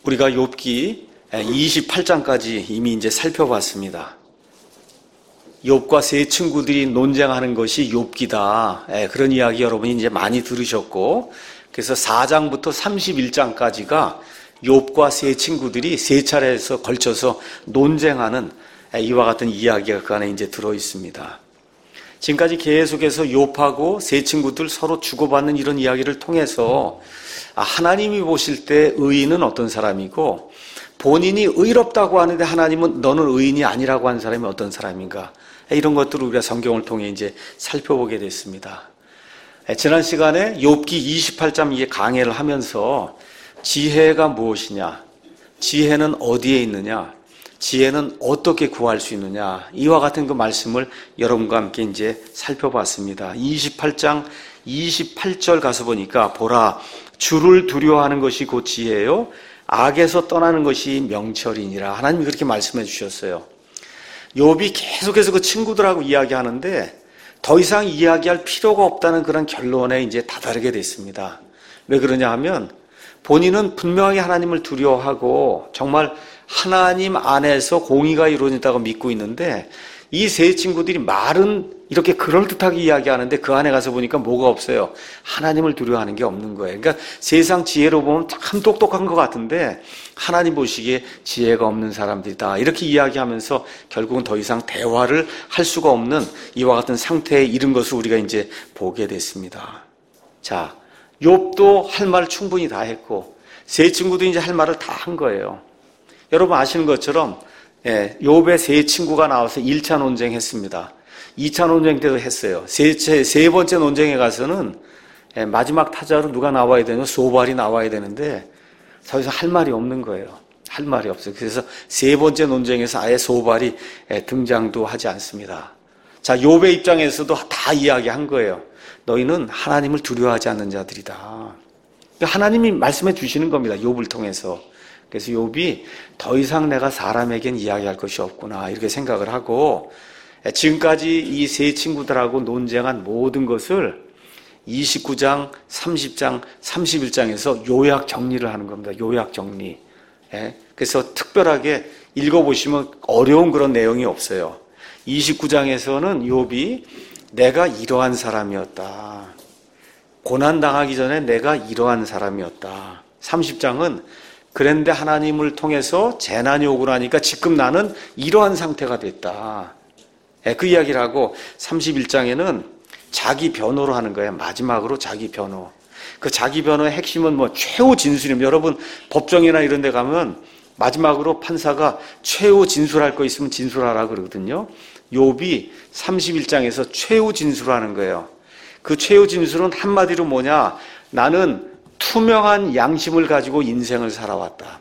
우리가 욥기 28장까지 이미 이제 살펴봤습니다. 욥과 세 친구들이 논쟁하는 것이 욥기다. 그런 이야기 여러분이 이제 많이 들으셨고, 그래서 4장부터 31장까지가 욥과 세 친구들이 세 차례에서 걸쳐서 논쟁하는 이와 같은 이야기가 그 안에 이제 들어 있습니다. 지금까지 계속해서 욥하고 세 친구들 서로 주고받는 이런 이야기를 통해서 하나님이 보실 때 의인은 어떤 사람이고, 본인이 의롭다고 하는데 하나님은 너는 의인이 아니라고 하는 사람이 어떤 사람인가, 이런 것들을 우리가 성경을 통해 이제 살펴보게 됐습니다. 지난 시간에 욥기 28장 이게 강해를 하면서 지혜가 무엇이냐, 지혜는 어디에 있느냐, 지혜는 어떻게 구할 수 있느냐, 이와 같은 그 말씀을 여러분과 함께 이제 살펴봤습니다. 28장 28절 가서 보니까 보라, 주를 두려워하는 것이 곧 지혜요, 악에서 떠나는 것이 명철이니라. 하나님이 그렇게 말씀해 주셨어요. 욥이 계속해서 그 친구들하고 이야기하는데 더 이상 이야기할 필요가 없다는 그런 결론에 이제 다다르게 됐습니다. 왜 그러냐 하면 본인은 분명히 하나님을 두려워하고 정말 하나님 안에서 공의가 이루어진다고 믿고 있는데, 이 세 친구들이 말은 이렇게 그럴듯하게 이야기하는데 그 안에 가서 보니까 뭐가 없어요. 하나님을 두려워하는 게 없는 거예요. 그러니까 세상 지혜로 보면 참 똑똑한 것 같은데 하나님 보시기에 지혜가 없는 사람들이다, 이렇게 이야기하면서 결국은 더 이상 대화를 할 수가 없는 이와 같은 상태에 이른 것을 우리가 이제 보게 됐습니다. 자, 욥도 할 말 충분히 다 했고 세 친구도 이제 할 말을 다 한 거예요. 여러분 아시는 것처럼 욥의 세 친구가 나와서 1차 논쟁했습니다. 2차 논쟁 때도 했어요. 세 번째 논쟁에 가서는 마지막 타자로 누가 나와야 되냐, 소발이 나와야 되는데 더 이상 할 말이 없는 거예요. 할 말이 없어요. 그래서 세 번째 논쟁에서 아예 소발이 등장도 하지 않습니다. 자, 욥의 입장에서도 다 이야기한 거예요. 너희는 하나님을 두려워하지 않는 자들이다. 하나님이 말씀해 주시는 겁니다. 욥을 통해서. 그래서 욥이 더 이상 내가 사람에겐 이야기할 것이 없구나, 이렇게 생각을 하고 지금까지 이 세 친구들하고 논쟁한 모든 것을 29장, 30장, 31장에서 요약 정리를 하는 겁니다. 요약 정리. 그래서 특별하게 읽어보시면 어려운 그런 내용이 없어요. 29장에서는 욥이 내가 이러한 사람이었다, 고난당하기 전에 내가 이러한 사람이었다. 30장은 그런데 하나님을 통해서 재난이 오고 나니까 지금 나는 이러한 상태가 됐다, 그 이야기를 하고 31장에는 자기 변호를 하는 거예요. 마지막으로 자기 변호. 그 자기 변호의 핵심은 뭐 최후 진술입니다. 여러분 법정이나 이런 데 가면 마지막으로 판사가 최후 진술할 거 있으면 진술하라 그러거든요. 욥이 31장에서 최후 진술하는 거예요. 그 최후 진술은 한마디로 뭐냐, 나는 투명한 양심을 가지고 인생을 살아왔다.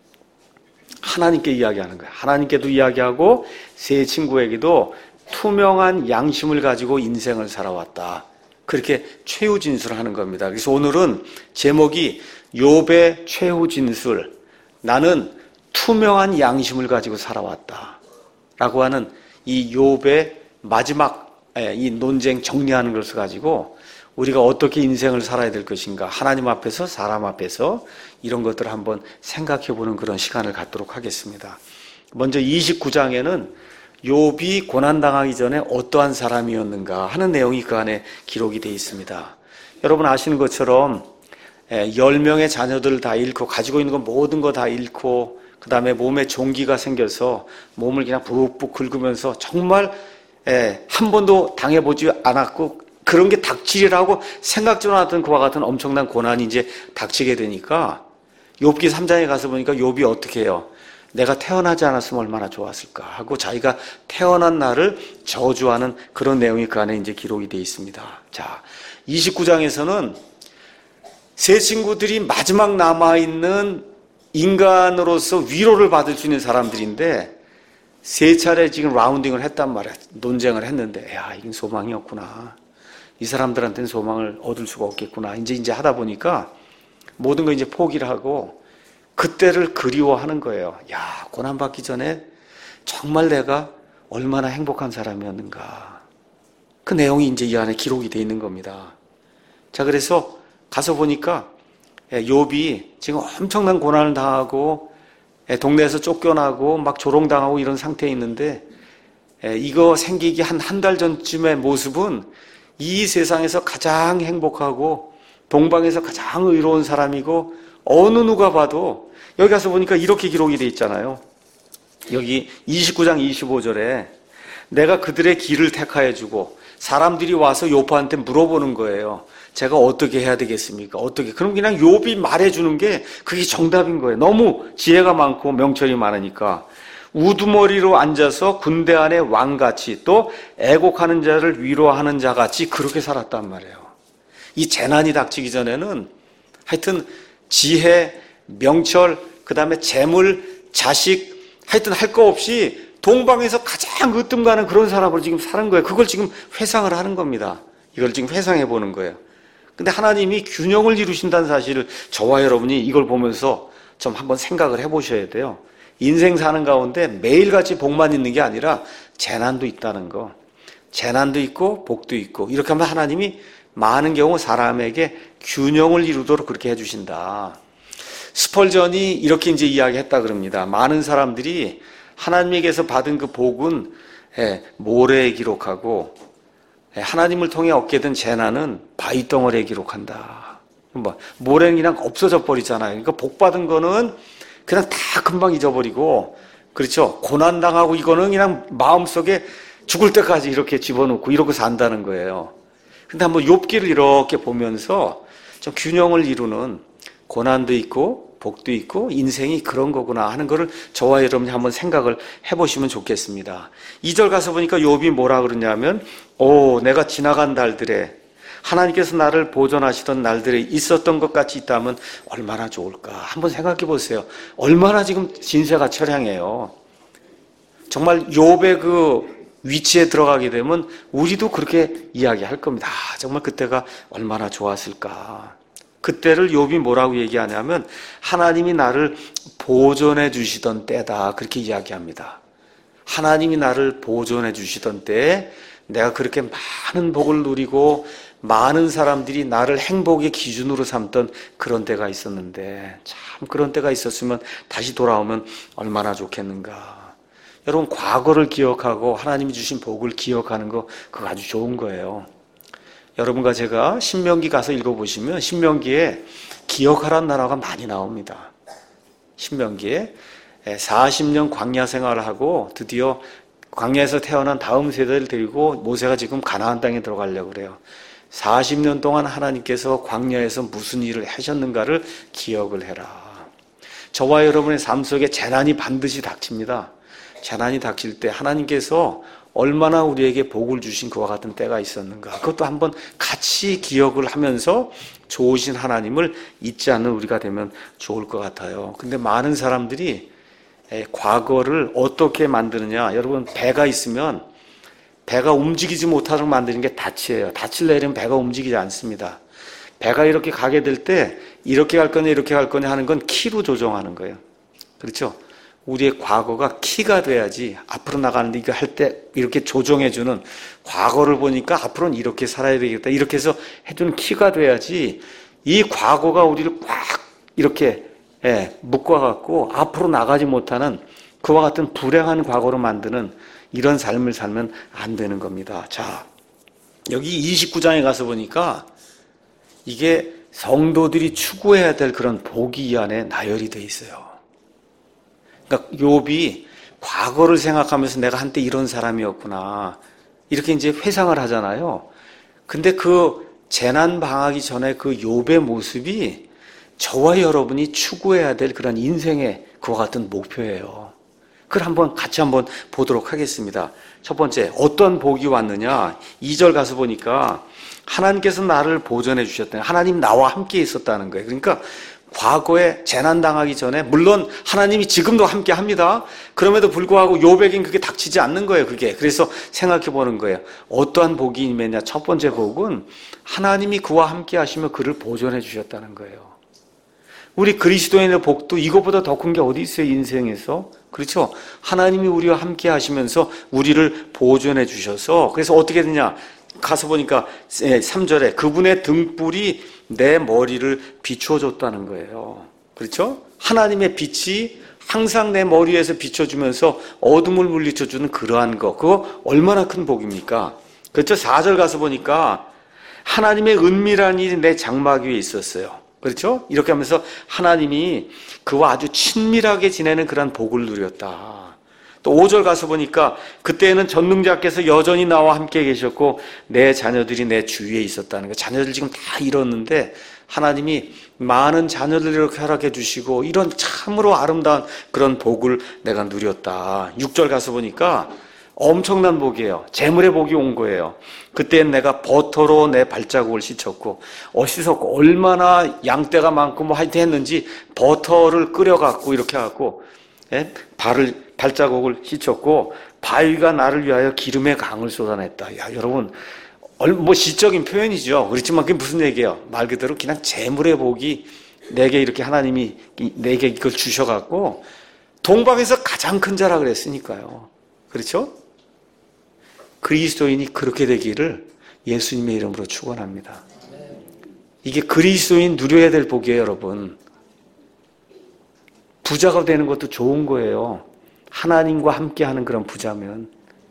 하나님께 이야기하는 거예요. 하나님께도 이야기하고 세 친구에게도 투명한 양심을 가지고 인생을 살아왔다, 그렇게 최후 진술하는 겁니다. 그래서 오늘은 제목이 욥의 최후 진술, 나는 투명한 양심을 가지고 살아왔다 라고 하는 이 욥의 마지막 이 논쟁 정리하는 것을 가지고 우리가 어떻게 인생을 살아야 될 것인가, 하나님 앞에서 사람 앞에서 이런 것들을 한번 생각해 보는 그런 시간을 갖도록 하겠습니다. 먼저 29장에는 욥이 고난당하기 전에 어떠한 사람이었는가 하는 내용이 그 안에 기록이 되어 있습니다. 여러분 아시는 것처럼 10명의 자녀들을 다 잃고 가지고 있는 거 모든 거 다 잃고 그 다음에 몸에 종기가 생겨서 몸을 그냥 푹푹 긁으면서 정말 한 번도 당해보지 않았고 그런 게 닥치리라고 생각지도 않았던 그와 같은 엄청난 고난이 이제 닥치게 되니까 욥기 3장에 가서 보니까 욥이 어떻게 해요? 내가 태어나지 않았으면 얼마나 좋았을까 하고 자기가 태어난 날을 저주하는 그런 내용이 그 안에 이제 기록이 되어 있습니다. 자, 29장에서는 세 친구들이 마지막 남아있는 인간으로서 위로를 받을 수 있는 사람들인데 세 차례 지금 라운딩을 했단 말이야. 논쟁을 했는데, 야, 이건 소망이 없구나. 이 사람들한테는 소망을 얻을 수가 없겠구나. 이제 하다 보니까 모든 거 이제 포기를 하고 그때를 그리워하는 거예요. 야, 고난받기 전에 정말 내가 얼마나 행복한 사람이었는가. 그 내용이 이제 이 안에 기록이 되어 있는 겁니다. 자, 그래서 가서 보니까 욥이 지금 엄청난 고난을 당하고 동네에서 쫓겨나고 막 조롱당하고 이런 상태에 있는데 이거 생기기 한 달 전쯤의 모습은 이 세상에서 가장 행복하고 동방에서 가장 의로운 사람이고 어느 누가 봐도 여기 가서 보니까 이렇게 기록이 돼 있잖아요. 여기 29장 25절에 내가 그들의 길을 택하여 주고 사람들이 와서 욥한테 물어보는 거예요. 제가 어떻게 해야 되겠습니까? 어떻게? 그럼 그냥 욥이 말해주는 게 그게 정답인 거예요. 너무 지혜가 많고 명철이 많으니까. 우두머리로 앉아서 군대 안에 왕같이 또 애곡하는 자를 위로하는 자같이 그렇게 살았단 말이에요. 이 재난이 닥치기 전에는 하여튼 지혜, 명철, 그 다음에 재물, 자식 하여튼 할 거 없이 동방에서 가장 으뜸가는 그런 사람으로 지금 사는 거예요. 그걸 지금 회상을 하는 겁니다. 이걸 지금 회상해 보는 거예요. 근데 하나님이 균형을 이루신다는 사실을 저와 여러분이 이걸 보면서 좀 한번 생각을 해보셔야 돼요. 인생 사는 가운데 매일같이 복만 있는 게 아니라 재난도 있다는 거. 재난도 있고 복도 있고 이렇게 하면 하나님이 많은 경우 사람에게 균형을 이루도록 그렇게 해주신다. 스펄전이 이렇게 이제 이야기했다 그럽니다. 많은 사람들이 하나님에게서 받은 그 복은 모래에 기록하고 하나님을 통해 얻게 된 재난은 바위덩어리에 기록한다. 모래는 그냥 없어져 버리잖아요. 그러니까 복 받은 거는 그냥 다 금방 잊어버리고, 그렇죠? 고난당하고 이거는 그냥 마음속에 죽을 때까지 이렇게 집어넣고 이러고 산다는 거예요. 근데 한번 욥기를 이렇게 보면서 좀 균형을 이루는 고난도 있고 복도 있고 인생이 그런 거구나 하는 거를 저와 여러분이 한번 생각을 해보시면 좋겠습니다. 2절 가서 보니까 욥이 뭐라 그러냐면 내가 지나간 날들에 하나님께서 나를 보존하시던 날들에 있었던 것 같이 있다면 얼마나 좋을까. 한번 생각해 보세요. 얼마나 지금 진세가 처량해요. 정말 욥의 그 위치에 들어가게 되면 우리도 그렇게 이야기할 겁니다. 정말 그때가 얼마나 좋았을까. 그때를 욥이 뭐라고 얘기하냐면 하나님이 나를 보존해 주시던 때다. 그렇게 이야기합니다. 하나님이 나를 보존해 주시던 때에 내가 그렇게 많은 복을 누리고 많은 사람들이 나를 행복의 기준으로 삼던 그런 때가 있었는데 참 그런 때가 있었으면 다시 돌아오면 얼마나 좋겠는가. 여러분 과거를 기억하고 하나님이 주신 복을 기억하는 거 그거 아주 좋은 거예요. 여러분과 제가 신명기 가서 읽어보시면 신명기에 기억하라는 단어가 많이 나옵니다. 신명기에 40년 광야 생활을 하고 드디어 광야에서 태어난 다음 세대를 데리고 모세가 지금 가나안 땅에 들어가려고 그래요. 40년 동안 하나님께서 광야에서 무슨 일을 하셨는가를 기억을 해라. 저와 여러분의 삶 속에 재난이 반드시 닥칩니다. 재난이 닥칠 때 하나님께서 얼마나 우리에게 복을 주신 그와 같은 때가 있었는가. 그것도 한번 같이 기억을 하면서 좋으신 하나님을 잊지 않는 우리가 되면 좋을 것 같아요. 근데 많은 사람들이 과거를 어떻게 만드느냐. 여러분 배가 있으면 배가 움직이지 못하도록 만드는 게 닻이에요. 닻을 내리면 배가 움직이지 않습니다. 배가 이렇게 가게 될 때 이렇게 갈 거냐 이렇게 갈 거냐 하는 건 키로 조정하는 거예요. 그렇죠? 우리의 과거가 키가 돼야지 앞으로 나가는데 이거 할 때 이렇게 조정해주는 과거를 보니까 앞으로는 이렇게 살아야 되겠다 이렇게 해서 해주는 키가 돼야지 이 과거가 우리를 꽉 이렇게 묶어갖고 앞으로 나가지 못하는 그와 같은 불행한 과거로 만드는 이런 삶을 살면 안 되는 겁니다. 자, 여기 29장에 가서 보니까 이게 성도들이 추구해야 될 그런 복이 이 안에 나열이 돼 있어요. 그러니까 욥이 과거를 생각하면서 내가 한때 이런 사람이었구나 이렇게 이제 회상을 하잖아요. 근데 그 재난 당하기 전에 그 욥의 모습이 저와 여러분이 추구해야 될 그런 인생의 그와 같은 목표예요. 그걸 같이 한번 보도록 하겠습니다. 첫 번째, 어떤 복이 왔느냐? 2절 가서 보니까 하나님께서 나를 보존해 주셨다는, 하나님 나와 함께 있었다는 거예요. 그러니까 과거에 재난 당하기 전에 물론 하나님이 지금도 함께 합니다. 그럼에도 불구하고 욥에겐 그게 닥치지 않는 거예요. 그게. 그래서 생각해 보는 거예요. 어떠한 복이 임했냐? 첫 번째 복은 하나님이 그와 함께 하시며 그를 보존해 주셨다는 거예요. 우리 그리스도인의 복도 이것보다 더 큰 게 어디 있어요? 인생에서. 그렇죠? 하나님이 우리와 함께 하시면서 우리를 보존해 주셔서 그래서 어떻게 되냐? 가서 보니까 3절에 그분의 등불이 내 머리를 비춰줬다는 거예요. 그렇죠? 하나님의 빛이 항상 내 머리 위에서 비춰주면서 어둠을 물리쳐주는 그러한 거, 그거 얼마나 큰 복입니까? 그렇죠? 4절 가서 보니까 하나님의 은밀한 일이 내 장막 위에 있었어요. 그렇죠? 이렇게 하면서 하나님이 그와 아주 친밀하게 지내는 그런 복을 누렸다. 또 5절 가서 보니까 그때는 전능자께서 여전히 나와 함께 계셨고 내 자녀들이 내 주위에 있었다는 거예요. 자녀들 지금 다 잃었는데 하나님이 많은 자녀들을 이렇게 허락해 주시고 이런 참으로 아름다운 그런 복을 내가 누렸다. 6절 가서 보니까 엄청난 복이에요. 재물의 복이 온 거예요. 그때는 내가 버터로 내 발자국을 씻었고 씻었고 얼마나 양떼가 많고 뭐 하여튼 했는지 버터를 끓여갖고 이렇게 해갖고 발자국을 씻었고 바위가 나를 위하여 기름의 강을 쏟아냈다. 야, 여러분 뭐 시적인 표현이죠. 그렇지만 그게 무슨 얘기예요? 말 그대로 그냥 재물의 복이 내게 이렇게 하나님이 내게 이걸 주셔갖고 동방에서 가장 큰 자라 그랬으니까요. 그렇죠? 그리스도인이 그렇게 되기를 예수님의 이름으로 축원합니다. 이게 그리스도인 누려야 될 복이에요, 여러분. 부자가 되는 것도 좋은 거예요. 하나님과 함께하는 그런 부자면.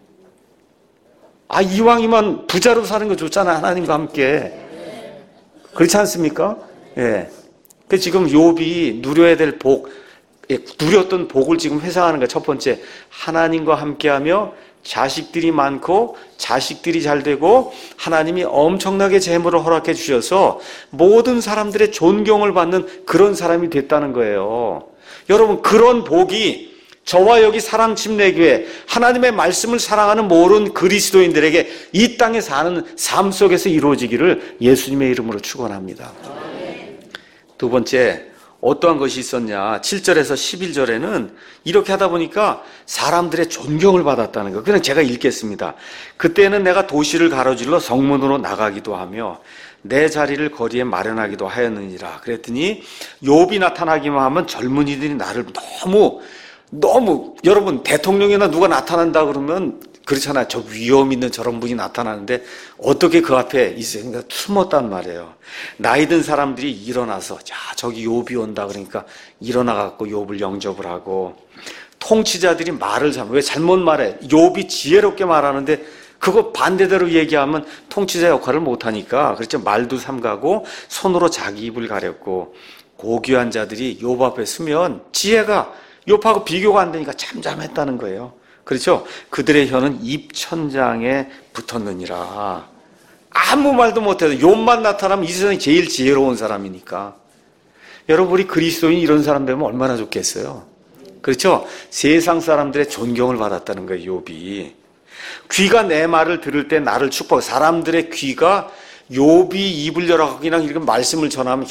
이왕이면 부자로 사는 거 좋잖아, 하나님과 함께. 그렇지 않습니까? 예. 그 지금 욥이 누려야 될 복, 누렸던 복을 지금 회상하는 거예요. 첫 번째, 하나님과 함께하며 자식들이 많고 자식들이 잘 되고 하나님이 엄청나게 재물을 허락해 주셔서 모든 사람들의 존경을 받는 그런 사람이 됐다는 거예요. 여러분, 그런 복이 저와 여기 사랑침례교회 하나님의 말씀을 사랑하는 모든 그리스도인들에게 이 땅에 사는 삶 속에서 이루어지기를 예수님의 이름으로 축원합니다. 두 번째, 어떠한 것이 있었냐? 7절에서 11절에는 이렇게 하다 보니까 사람들의 존경을 받았다는 거. 그냥 제가 읽겠습니다. 그때는 내가 도시를 가로질러 성문으로 나가기도 하며 내 자리를 거리에 마련하기도 하였느니라. 그랬더니 욥이 나타나기만 하면 젊은이들이 나를 너무 여러분 대통령이나 누가 나타난다 그러면 그렇잖아요. 저 위험 있는 저런 분이 나타나는데 어떻게 그 앞에 있어요? 그러니까 숨었단 말이에요. 나이 든 사람들이 일어나서 자 저기 욥이 온다 그러니까 일어나갖고 욥을 영접을 하고 통치자들이 말을 왜 잘못 말해? 욥이 지혜롭게 말하는데 그거 반대대로 얘기하면 통치자 역할을 못하니까 그렇죠. 말도 삼가고 손으로 자기 입을 가렸고 고귀한 자들이 욥 앞에 서면 지혜가 욥하고 비교가 안 되니까 잠잠했다는 거예요. 그렇죠? 그들의 혀는 입천장에 붙었느니라. 아무 말도 못해도 욥만 나타나면 이 세상에 제일 지혜로운 사람이니까. 여러분 우리 그리스도인 이런 사람 되면 얼마나 좋겠어요. 그렇죠? 세상 사람들의 존경을 받았다는 거예요. 욥이. 귀가 내 말을 들을 때 나를 축복해. 사람들의 귀가 욥이 입을 열어갖고 그냥 이렇게 말씀을 전하면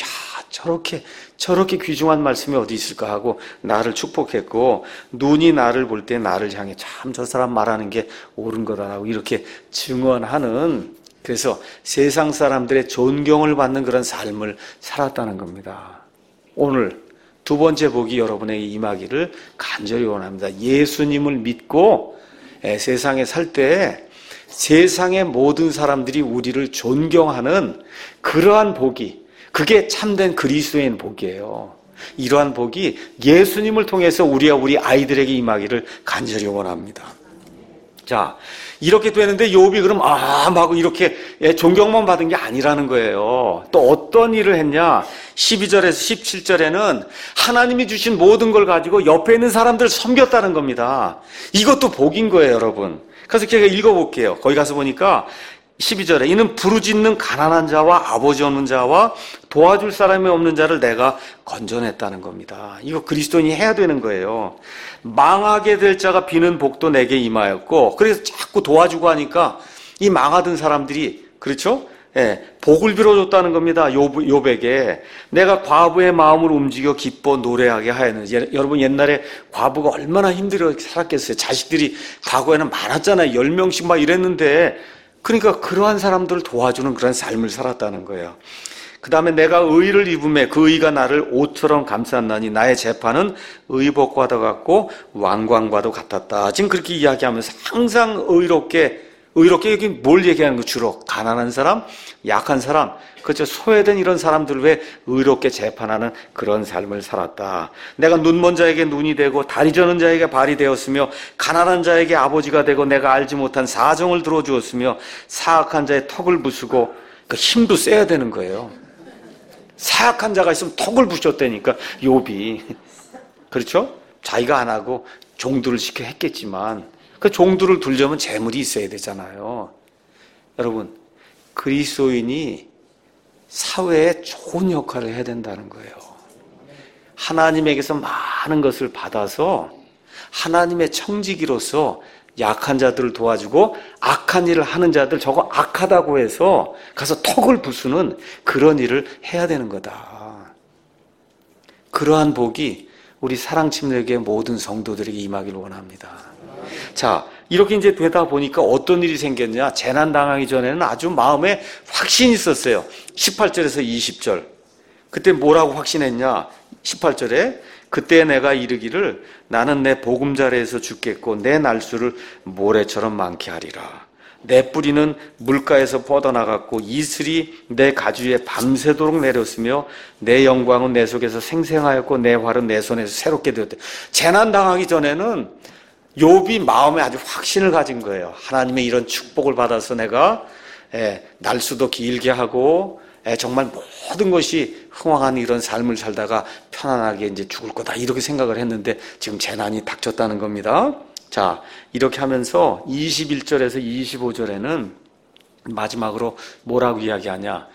저렇게 귀중한 말씀이 어디 있을까 하고 나를 축복했고 눈이 나를 볼 때 나를 향해 참 저 사람 말하는 게 옳은 거다라고 이렇게 증언하는 그래서 세상 사람들의 존경을 받는 그런 삶을 살았다는 겁니다. 오늘 두 번째 복이 여러분에게 임하기를 간절히 원합니다. 예수님을 믿고 세상에 살 때 세상의 모든 사람들이 우리를 존경하는 그러한 복이 그게 참된 그리스도인 복이에요. 이러한 복이 예수님을 통해서 우리와 우리 아이들에게 임하기를 간절히 원합니다. 자, 이렇게 되는데 욥이 그럼 하고 이렇게 존경만 받은 게 아니라는 거예요. 또 어떤 일을 했냐? 12절에서 17절에는 하나님이 주신 모든 걸 가지고 옆에 있는 사람들을 섬겼다는 겁니다. 이것도 복인 거예요, 여러분. 그래서 제가 읽어볼게요. 거기 가서 보니까 12절에 이는 부르짖는 가난한 자와 아버지 없는 자와 도와줄 사람이 없는 자를 내가 건져냈다는 겁니다. 이거 그리스도인이 해야 되는 거예요. 망하게 될 자가 비는 복도 내게 임하였고 그래서 자꾸 도와주고 하니까 이 망하던 사람들이 그렇죠? 복을 빌어줬다는 겁니다. 욥에게 내가 과부의 마음을 움직여 기뻐 노래하게 하였는지. 여러분 옛날에 과부가 얼마나 힘들어 살았겠어요. 자식들이 과거에는 많았잖아요. 10명씩 막 이랬는데 그러니까 그러한 사람들을 도와주는 그런 삶을 살았다는 거예요. 그 다음에 내가 의를 입음에 그 의가 나를 옷처럼 감쌌나니 나의 재판은 의복과도 같고 왕관과도 같았다. 지금 그렇게 이야기하면서 항상 의롭게 의롭게 여기 뭘 얘기하는 거? 주로 가난한 사람, 약한 사람, 그렇죠. 소외된 이런 사람들을 왜 의롭게 재판하는 그런 삶을 살았다. 내가 눈먼 자에게 눈이 되고 다리 저는 자에게 발이 되었으며 가난한 자에게 아버지가 되고 내가 알지 못한 사정을 들어주었으며 사악한 자의 턱을 부수고 그 힘도 세야 되는 거예요. 사악한 자가 있으면 턱을 부셨다니까 욥이. 그렇죠? 자기가 안 하고 종들을 시켜 했겠지만 그 종들을 두려면 재물이 있어야 되잖아요. 여러분, 그리스도인이 사회에 좋은 역할을 해야 된다는 거예요. 하나님에게서 많은 것을 받아서 하나님의 청지기로서 약한 자들을 도와주고 악한 일을 하는 자들 저거 악하다고 해서 가서 턱을 부수는 그런 일을 해야 되는 거다. 그러한 복이 우리 사랑침례교회 모든 성도들에게 임하기를 원합니다. 자, 이렇게 이제 되다 보니까 어떤 일이 생겼냐? 재난 당하기 전에는 아주 마음에 확신이 있었어요. 18절에서 20절. 그때 뭐라고 확신했냐? 18절에 그때 내가 이르기를 나는 내 보금자리에서 죽겠고 내 날수를 모래처럼 많게 하리라. 내 뿌리는 물가에서 뻗어나갔고 이슬이 내 가주에 밤새도록 내렸으며 내 영광은 내 속에서 생생하였고 내 활은 내 손에서 새롭게 되었다. 재난 당하기 전에는 욥이 마음에 아주 확신을 가진 거예요. 하나님의 이런 축복을 받아서 내가 날수도 길게 하고 정말 모든 것이 흥왕한 이런 삶을 살다가 편안하게 이제 죽을 거다 이렇게 생각을 했는데 지금 재난이 닥쳤다는 겁니다. 자, 이렇게 하면서 21절에서 25절에는 마지막으로 뭐라고 이야기하냐?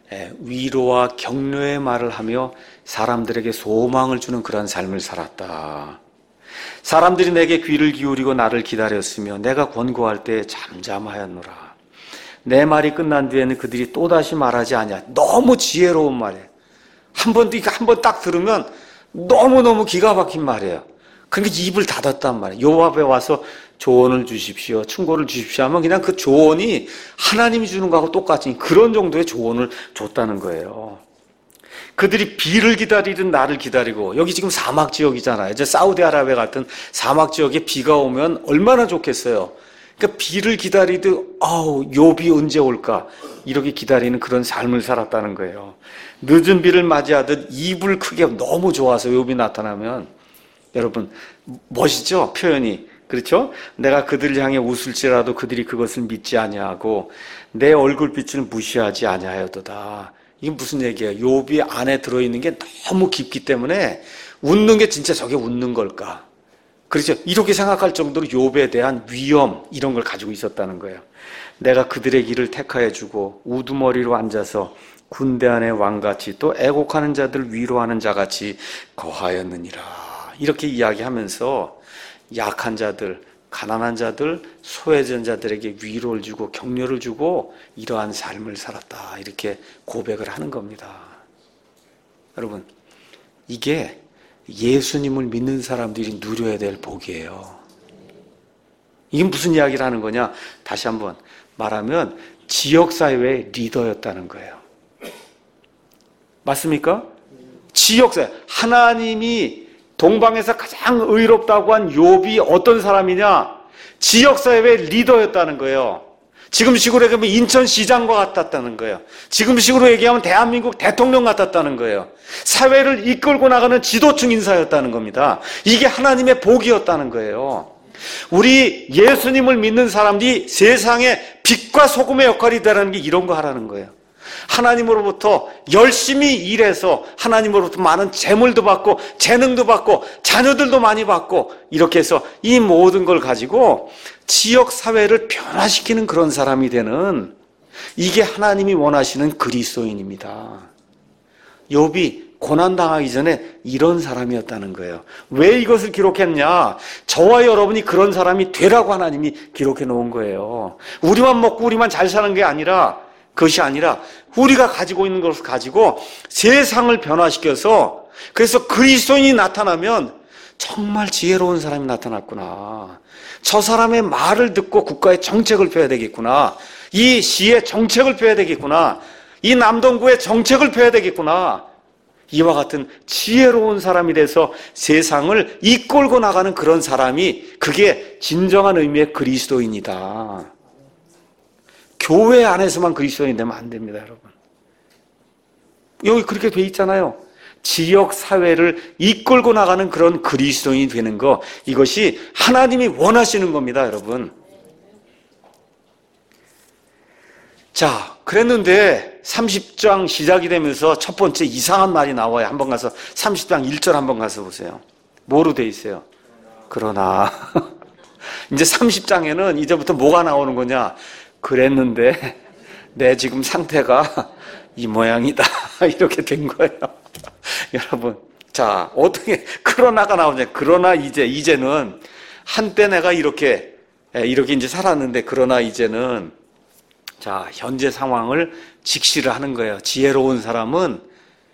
위로와 격려의 말을 하며 사람들에게 소망을 주는 그런 삶을 살았다. 사람들이 내게 귀를 기울이고 나를 기다렸으며 내가 권고할 때 잠잠하였노라. 내 말이 끝난 뒤에는 그들이 또다시 말하지 아니하. 너무 지혜로운 말이에요. 한 번 딱 들으면 너무너무 기가 막힌 말이에요. 그러니까 입을 닫았단 말이에요. 욥 앞에 와서 조언을 주십시오, 충고를 주십시오 하면 그냥 그 조언이 하나님이 주는 거하고 똑같이 그런 정도의 조언을 줬다는 거예요. 그들이 비를 기다리든 나를 기다리고, 여기 지금 사막 지역이잖아요. 이제 사우디아라비아 같은 사막 지역에 비가 오면 얼마나 좋겠어요. 그러니까 비를 기다리듯 욥이 언제 올까 이렇게 기다리는 그런 삶을 살았다는 거예요. 늦은 비를 맞이하듯 이불 크게 너무 좋아서 욥이 나타나면 여러분 멋있죠? 표현이. 그렇죠? 내가 그들을 향해 웃을지라도 그들이 그것을 믿지 아니하고 내 얼굴빛을 무시하지 아니하여도다. 이게 무슨 얘기예요? 욥이 안에 들어있는 게 너무 깊기 때문에 웃는 게 진짜 저게 웃는 걸까? 그렇죠? 이렇게 생각할 정도로 욥에 대한 위험 이런 걸 가지고 있었다는 거예요. 내가 그들의 길을 택하여 주고 우두머리로 앉아서 군대 안의 왕같이 또 애곡하는 자들 위로하는 자같이 거하였느니라. 이렇게 이야기하면서 약한 자들, 가난한 자들, 소외된 자들에게 위로를 주고 격려를 주고 이러한 삶을 살았다. 이렇게 고백을 하는 겁니다. 여러분, 이게 예수님을 믿는 사람들이 누려야 될 복이에요. 이게 무슨 이야기를 하는 거냐? 다시 한번 말하면 지역사회의 리더였다는 거예요. 맞습니까? 지역사회. 하나님이 동방에서 가장 의롭다고 한 욥이 어떤 사람이냐? 지역사회의 리더였다는 거예요. 지금식으로 얘기하면 인천시장과 같았다는 거예요. 지금식으로 얘기하면 대한민국 대통령 같았다는 거예요. 사회를 이끌고 나가는 지도층 인사였다는 겁니다. 이게 하나님의 복이었다는 거예요. 우리 예수님을 믿는 사람들이 세상의 빛과 소금의 역할이 되라는 게 이런 거 하라는 거예요. 하나님으로부터 열심히 일해서 하나님으로부터 많은 재물도 받고 재능도 받고 자녀들도 많이 받고 이렇게 해서 이 모든 걸 가지고 지역 사회를 변화시키는 그런 사람이 되는, 이게 하나님이 원하시는 그리스도인입니다. 욥이 고난당하기 전에 이런 사람이었다는 거예요. 왜 이것을 기록했냐? 저와 여러분이 그런 사람이 되라고 하나님이 기록해 놓은 거예요. 우리만 먹고 우리만 잘 사는 게 아니라, 그것이 아니라 우리가 가지고 있는 것을 가지고 세상을 변화시켜서, 그래서 그리스도인이 나타나면 정말 지혜로운 사람이 나타났구나. 저 사람의 말을 듣고 국가의 정책을 펴야 되겠구나. 이 시의 정책을 펴야 되겠구나. 이 남동구의 정책을 펴야 되겠구나. 이와 같은 지혜로운 사람이 돼서 세상을 이끌고 나가는 그런 사람이, 그게 진정한 의미의 그리스도인이다. 교회 안에서만 그리스도인이 되면 안 됩니다, 여러분. 여기 그렇게 돼 있잖아요. 지역 사회를 이끌고 나가는 그런 그리스도인이 되는 거, 이것이 하나님이 원하시는 겁니다, 여러분. 자, 그랬는데 30장 시작이 되면서 첫 번째 이상한 말이 나와요. 한번 가서 30장 1절 한번 가서 보세요. 뭐로 돼 있어요? 그러나 이제 30장에는 이제부터 뭐가 나오는 거냐? 그랬는데 내 지금 상태가 이 모양이다. 이렇게 된 거예요. 여러분, 자, 어떻게 그러나가 나오냐? 그러나 이제는 한때 내가 이렇게 이제 살았는데, 그러나 이제는, 자, 현재 상황을 직시를 하는 거예요. 지혜로운 사람은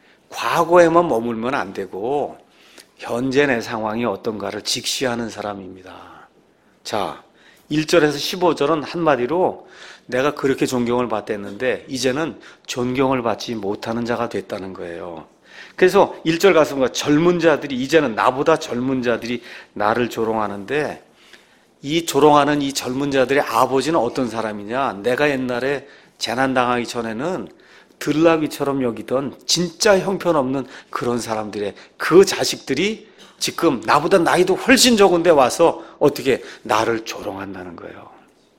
과거에만 머물면 안 되고 현재 내 상황이 어떤가를 직시하는 사람입니다. 자, 1절에서 15절은 한마디로 내가 그렇게 존경을 받았는데 이제는 존경을 받지 못하는 자가 됐다는 거예요. 그래서 1절 가서 뭔가 젊은 자들이, 이제는 나보다 젊은 자들이 나를 조롱하는데, 이 조롱하는 이 젊은 자들의 아버지는 어떤 사람이냐? 내가 옛날에 재난당하기 전에는 들나귀처럼 여기던 진짜 형편없는 그런 사람들의 그 자식들이 지금 나보다 나이도 훨씬 적은데 와서 어떻게 나를 조롱한다는 거예요.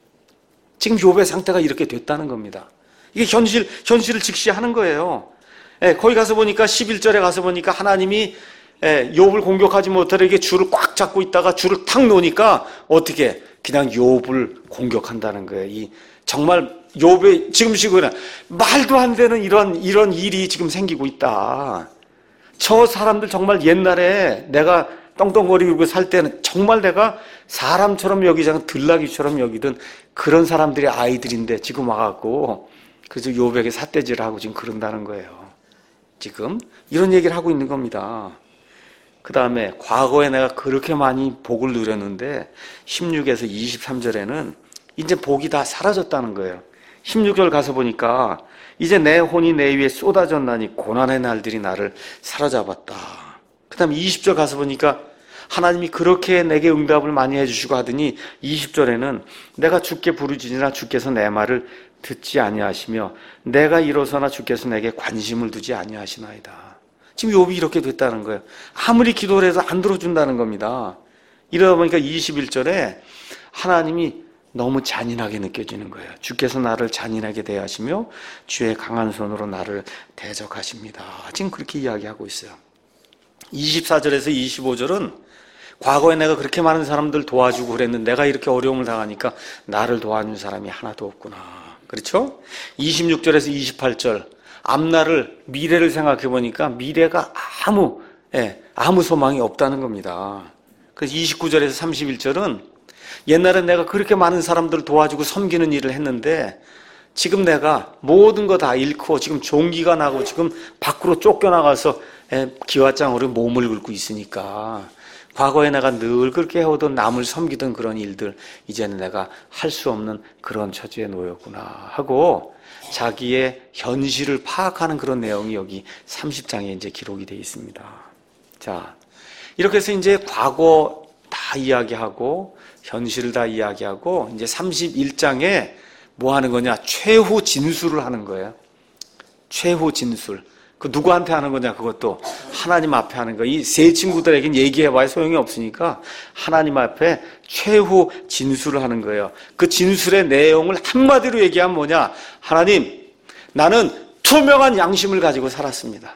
지금 욥의 상태가 이렇게 됐다는 겁니다. 이게 현실을 직시하는 거예요. 거기 가서 보니까 11절에 가서 보니까 하나님이 욥을 공격하지 못하게 줄을 꽉 잡고 있다가 줄을 탁 놓으니까 어떻게 그냥 욥을 공격한다는 거예요. 이 정말 욥의 지금 시국에는 말도 안 되는 이런 일이 지금 생기고 있다. 저 사람들 정말 옛날에 내가 떵떵거리고 살 때는 정말 내가 사람처럼 여기지 않고 들나귀처럼 여기던 그런 사람들의 아이들인데 지금 와갖고 그래서 욥에게 삿대질을 하고 지금 그런다는 거예요. 지금 이런 얘기를 하고 있는 겁니다. 그 다음에 과거에 내가 그렇게 많이 복을 누렸는데 16에서 23절에는 이제 복이 다 사라졌다는 거예요. 16절 가서 보니까 이제 내 혼이 내 위에 쏟아졌나니 고난의 날들이 나를 사로잡았다. 그 다음에 20절 가서 보니까 하나님이 그렇게 내게 응답을 많이 해주시고 하더니 20절에는 내가 주께 부르짖으나 주께서 내 말을 듣지 아니하시며 내가 일어서나 주께서 내게 관심을 두지 아니하시나이다. 지금 욥이 이렇게 됐다는 거예요. 아무리 기도를 해도 안 들어준다는 겁니다. 이러다 보니까 21절에 하나님이 너무 잔인하게 느껴지는 거예요. 주께서 나를 잔인하게 대하시며 주의 강한 손으로 나를 대적하십니다. 지금 그렇게 이야기하고 있어요. 24절에서 25절은 과거에 내가 그렇게 많은 사람들 도와주고 그랬는데 내가 이렇게 어려움을 당하니까 나를 도와준 사람이 하나도 없구나. 그렇죠? 26절에서 28절 앞날을, 미래를 생각해 보니까 미래가 아무 소망이 없다는 겁니다. 그래서 29절에서 31절은 옛날에 내가 그렇게 많은 사람들을 도와주고 섬기는 일을 했는데 지금 내가 모든 거 다 잃고 지금 종기가 나고 지금 밖으로 쫓겨나가서 기와장으로 몸을 긁고 있으니까 과거에 내가 늘 그렇게 해오던 남을 섬기던 그런 일들 이제는 내가 할 수 없는 그런 처지에 놓였구나 하고 자기의 현실을 파악하는 그런 내용이 여기 30장에 이제 기록이 되어 있습니다. 자, 이렇게 해서 이제 과거 다 이야기하고 현실을 다 이야기하고 이제 31장에 뭐 하는 거냐? 최후 진술을 하는 거예요. 최후 진술. 그 누구한테 하는 거냐? 그것도 하나님 앞에 하는 거. 이 세 친구들에겐 얘기해봐야 소용이 없으니까 하나님 앞에 최후 진술을 하는 거예요. 그 진술의 내용을 한마디로 얘기하면 뭐냐? 하나님, 나는 투명한 양심을 가지고 살았습니다.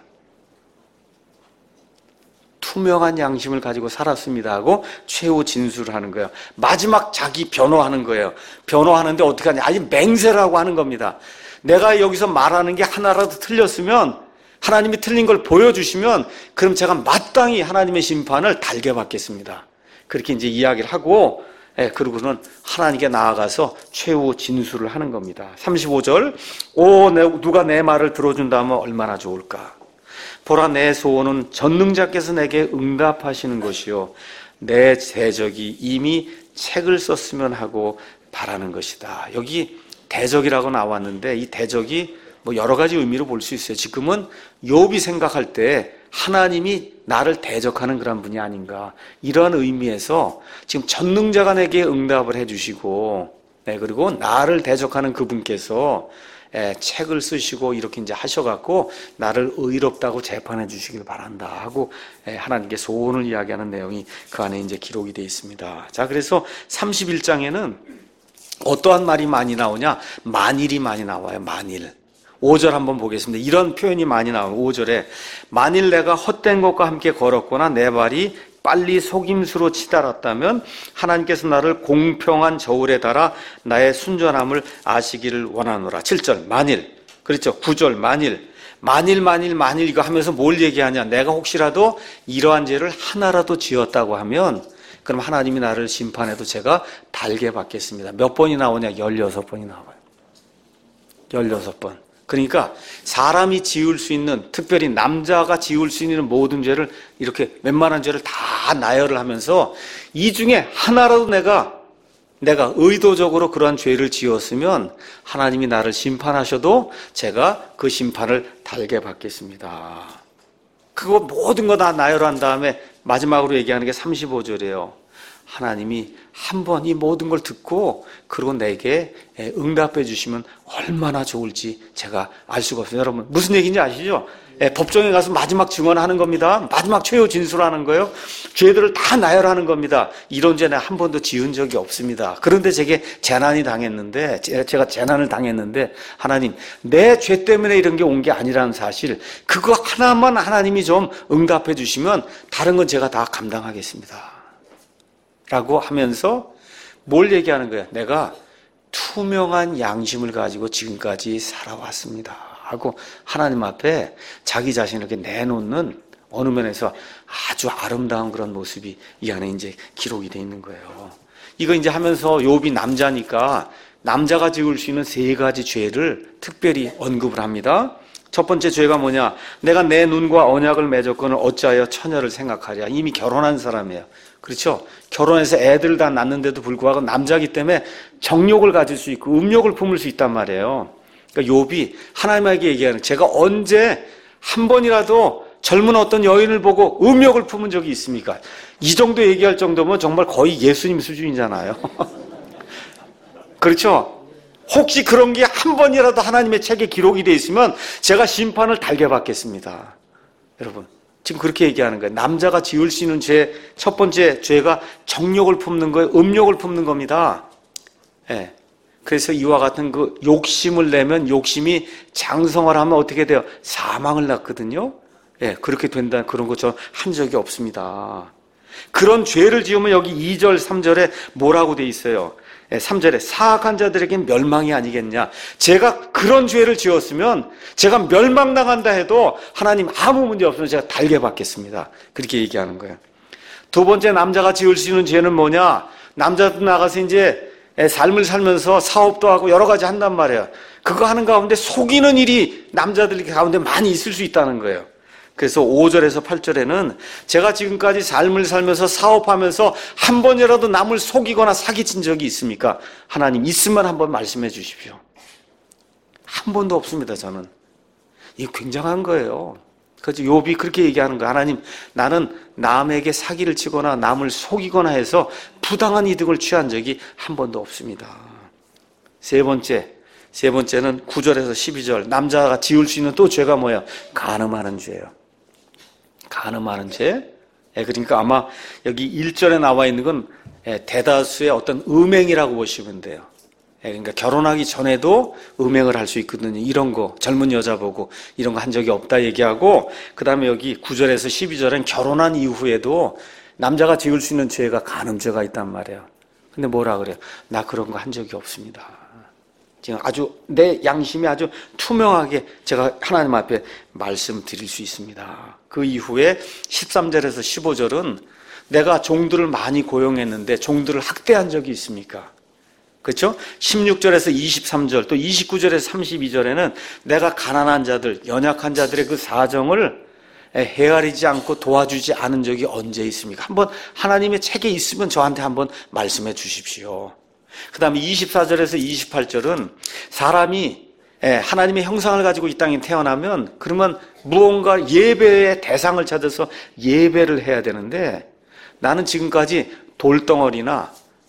투명한 양심을 가지고 살았습니다 하고 최후 진술을 하는 거예요. 마지막 자기 변호하는 거예요. 변호하는데 어떻게 하냐? 아니 맹세라고 하는 겁니다. 내가 여기서 말하는 게 하나라도 틀렸으면 하나님이 틀린 걸 보여주시면 그럼 제가 마땅히 하나님의 심판을 달게 받겠습니다. 그렇게 이제 이야기를 하고 그러고는 하나님께 나아가서 최후 진술을 하는 겁니다. 35절 누가 내 말을 들어준다면 얼마나 좋을까. 보라 내 소원은 전능자께서 내게 응답하시는 것이요 내 대적이 이미 책을 썼으면 하고 바라는 것이다. 여기 대적이라고 나왔는데 이 대적이 뭐 여러 가지 의미로 볼 수 있어요. 지금은 욥이 생각할 때 하나님이 나를 대적하는 그런 분이 아닌가 이러한 의미에서 지금 전능자가 내게 응답을 해주시고 그리고 나를 대적하는 그분께서 책을 쓰시고 이렇게 이제 하셔갖고 나를 의롭다고 재판해 주시길 바란다 하고 하나님께 소원을 이야기하는 내용이 그 안에 이제 기록이 되어 있습니다. 자, 그래서 31장에는 어떠한 말이 많이 나오냐? 만일이 많이 나와요. 만일. 5절 한번 보겠습니다. 이런 표현이 많이 나와요. 5절에 만일 내가 헛된 것과 함께 걸었거나 내 발이 빨리 속임수로 치달았다면 하나님께서 나를 공평한 저울에 달아 나의 순전함을 아시기를 원하노라. 7절 만일, 그렇죠. 9절 만일 이거 하면서 뭘 얘기하냐? 내가 혹시라도 이러한 죄를 하나라도 지었다고 하면 그럼 하나님이 나를 심판해도 제가 달게 받겠습니다. 몇 번이 나오냐? 16번이 나와요. 16번. 그러니까 사람이 지을 수 있는, 특별히 남자가 지을 수 있는 모든 죄를, 이렇게 웬만한 죄를 다 나열을 하면서 이 중에 하나라도 내가 의도적으로 그러한 죄를 지었으면 하나님이 나를 심판하셔도 제가 그 심판을 달게 받겠습니다. 그거 모든 거 다 나열한 다음에 마지막으로 얘기하는 게 35절이에요. 하나님이 한번 이 모든 걸 듣고 그리고 내게 응답해 주시면 얼마나 좋을지 제가 알 수가 없어요. 여러분 무슨 얘기인지 아시죠? 법정에 가서 마지막 증언하는 겁니다. 마지막 최후 진술하는 거예요. 죄들을 다 나열하는 겁니다. 이런 죄는 한 번도 지은 적이 없습니다. 그런데 제게 재난을 당했는데 하나님 내 죄 때문에 이런 게 온 게 아니라는 사실, 그거 하나만 하나님이 좀 응답해 주시면 다른 건 제가 다 감당하겠습니다 라고 하면서 뭘 얘기하는 거야? 내가 투명한 양심을 가지고 지금까지 살아왔습니다 하고 하나님 앞에 자기 자신을 이렇게 내놓는 어느 면에서 아주 아름다운 그런 모습이 이 안에 이제 기록이 되어 있는 거예요. 이거 이제 하면서 욥이 남자니까 남자가 지을 수 있는 3가지 죄를 특별히 언급을 합니다. 첫 번째 죄가 뭐냐? 내가 내 눈과 언약을 맺었거늘 어찌하여 처녀를 생각하랴. 이미 결혼한 사람이에요. 그렇죠? 결혼해서 애들을 다 낳는데도 불구하고 남자이기 때문에 정욕을 가질 수 있고 음욕을 품을 수 있단 말이에요. 그러니까 욥이 하나님에게 얘기하는, 제가 언제 한 번이라도 젊은 어떤 여인을 보고 음욕을 품은 적이 있습니까? 이 정도 얘기할 정도면 정말 거의 예수님 수준이잖아요. 그렇죠? 혹시 그런 게 한 번이라도 하나님의 책에 기록이 되어 있으면 제가 심판을 달게 받겠습니다. 여러분 지금 그렇게 얘기하는 거예요. 남자가 지을 수 있는 죄, 첫 번째 죄가 정욕을 품는 거예요. 음욕을 품는 겁니다. 그래서 이와 같은 그 욕심을 내면 욕심이 장성을 하면 어떻게 돼요? 사망을 낳거든요. 그렇게 된다는 그런 거 저 한 적이 없습니다. 그런 죄를 지으면 여기 2절, 3절에 뭐라고 돼 있어요? 3절에 사악한 자들에겐 멸망이 아니겠냐. 제가 그런 죄를 지었으면 제가 멸망당한다 해도 하나님 아무 문제 없으면 제가 달게 받겠습니다. 그렇게 얘기하는 거예요. 두 번째 남자가 지을 수 있는 죄는 뭐냐? 남자도 나가서 이제 삶을 살면서 사업도 하고 여러 가지 한단 말이에요. 그거 하는 가운데 속이는 일이 남자들 가운데 많이 있을 수 있다는 거예요. 그래서 5절에서 8절에는 제가 지금까지 삶을 살면서 사업하면서 한 번이라도 남을 속이거나 사기친 적이 있습니까? 하나님 있으면 한번 말씀해 주십시오. 한 번도 없습니다. 저는. 이게 굉장한 거예요. 그래서 욥이 그렇게 얘기하는 거예요. 하나님, 나는 남에게 사기를 치거나 남을 속이거나 해서 부당한 이득을 취한 적이 한 번도 없습니다. 세 번째는 9절에서 12절. 남자가 지을 수 있는 또 죄가 뭐예요? 간음하는 죄예요. 간음하는 죄. 그러니까 아마 여기 1절에 나와 있는 건 대다수의 어떤 음행이라고 보시면 돼요. 그러니까 결혼하기 전에도 음행을 할 수 있거든요. 이런 거 젊은 여자 보고 이런 거 한 적이 없다 얘기하고, 그 다음에 여기 9절에서 12절엔 결혼한 이후에도 남자가 지을 수 있는 죄가 간음죄가 있단 말이에요. 근데 뭐라 그래요? 나 그런 거 한 적이 없습니다. 지금 아주 내 양심이 아주 투명하게 제가 하나님 앞에 말씀드릴 수 있습니다. 그 이후에 13절에서 15절은 내가 종들을 많이 고용했는데 종들을 학대한 적이 있습니까? 그렇죠? 16절에서 23절 또 29절에서 32절에는 내가 가난한 자들, 연약한 자들의 그 사정을 헤아리지 않고 도와주지 않은 적이 언제 있습니까? 한번 하나님의 책에 있으면 저한테 한번 말씀해 주십시오. 그 다음에 24절에서 28절은 사람이 하나님의 형상을 가지고 이 땅에 태어나면 그러면 무언가 예배의 대상을 찾아서 예배를 해야 되는데 나는 지금까지 돌덩어리나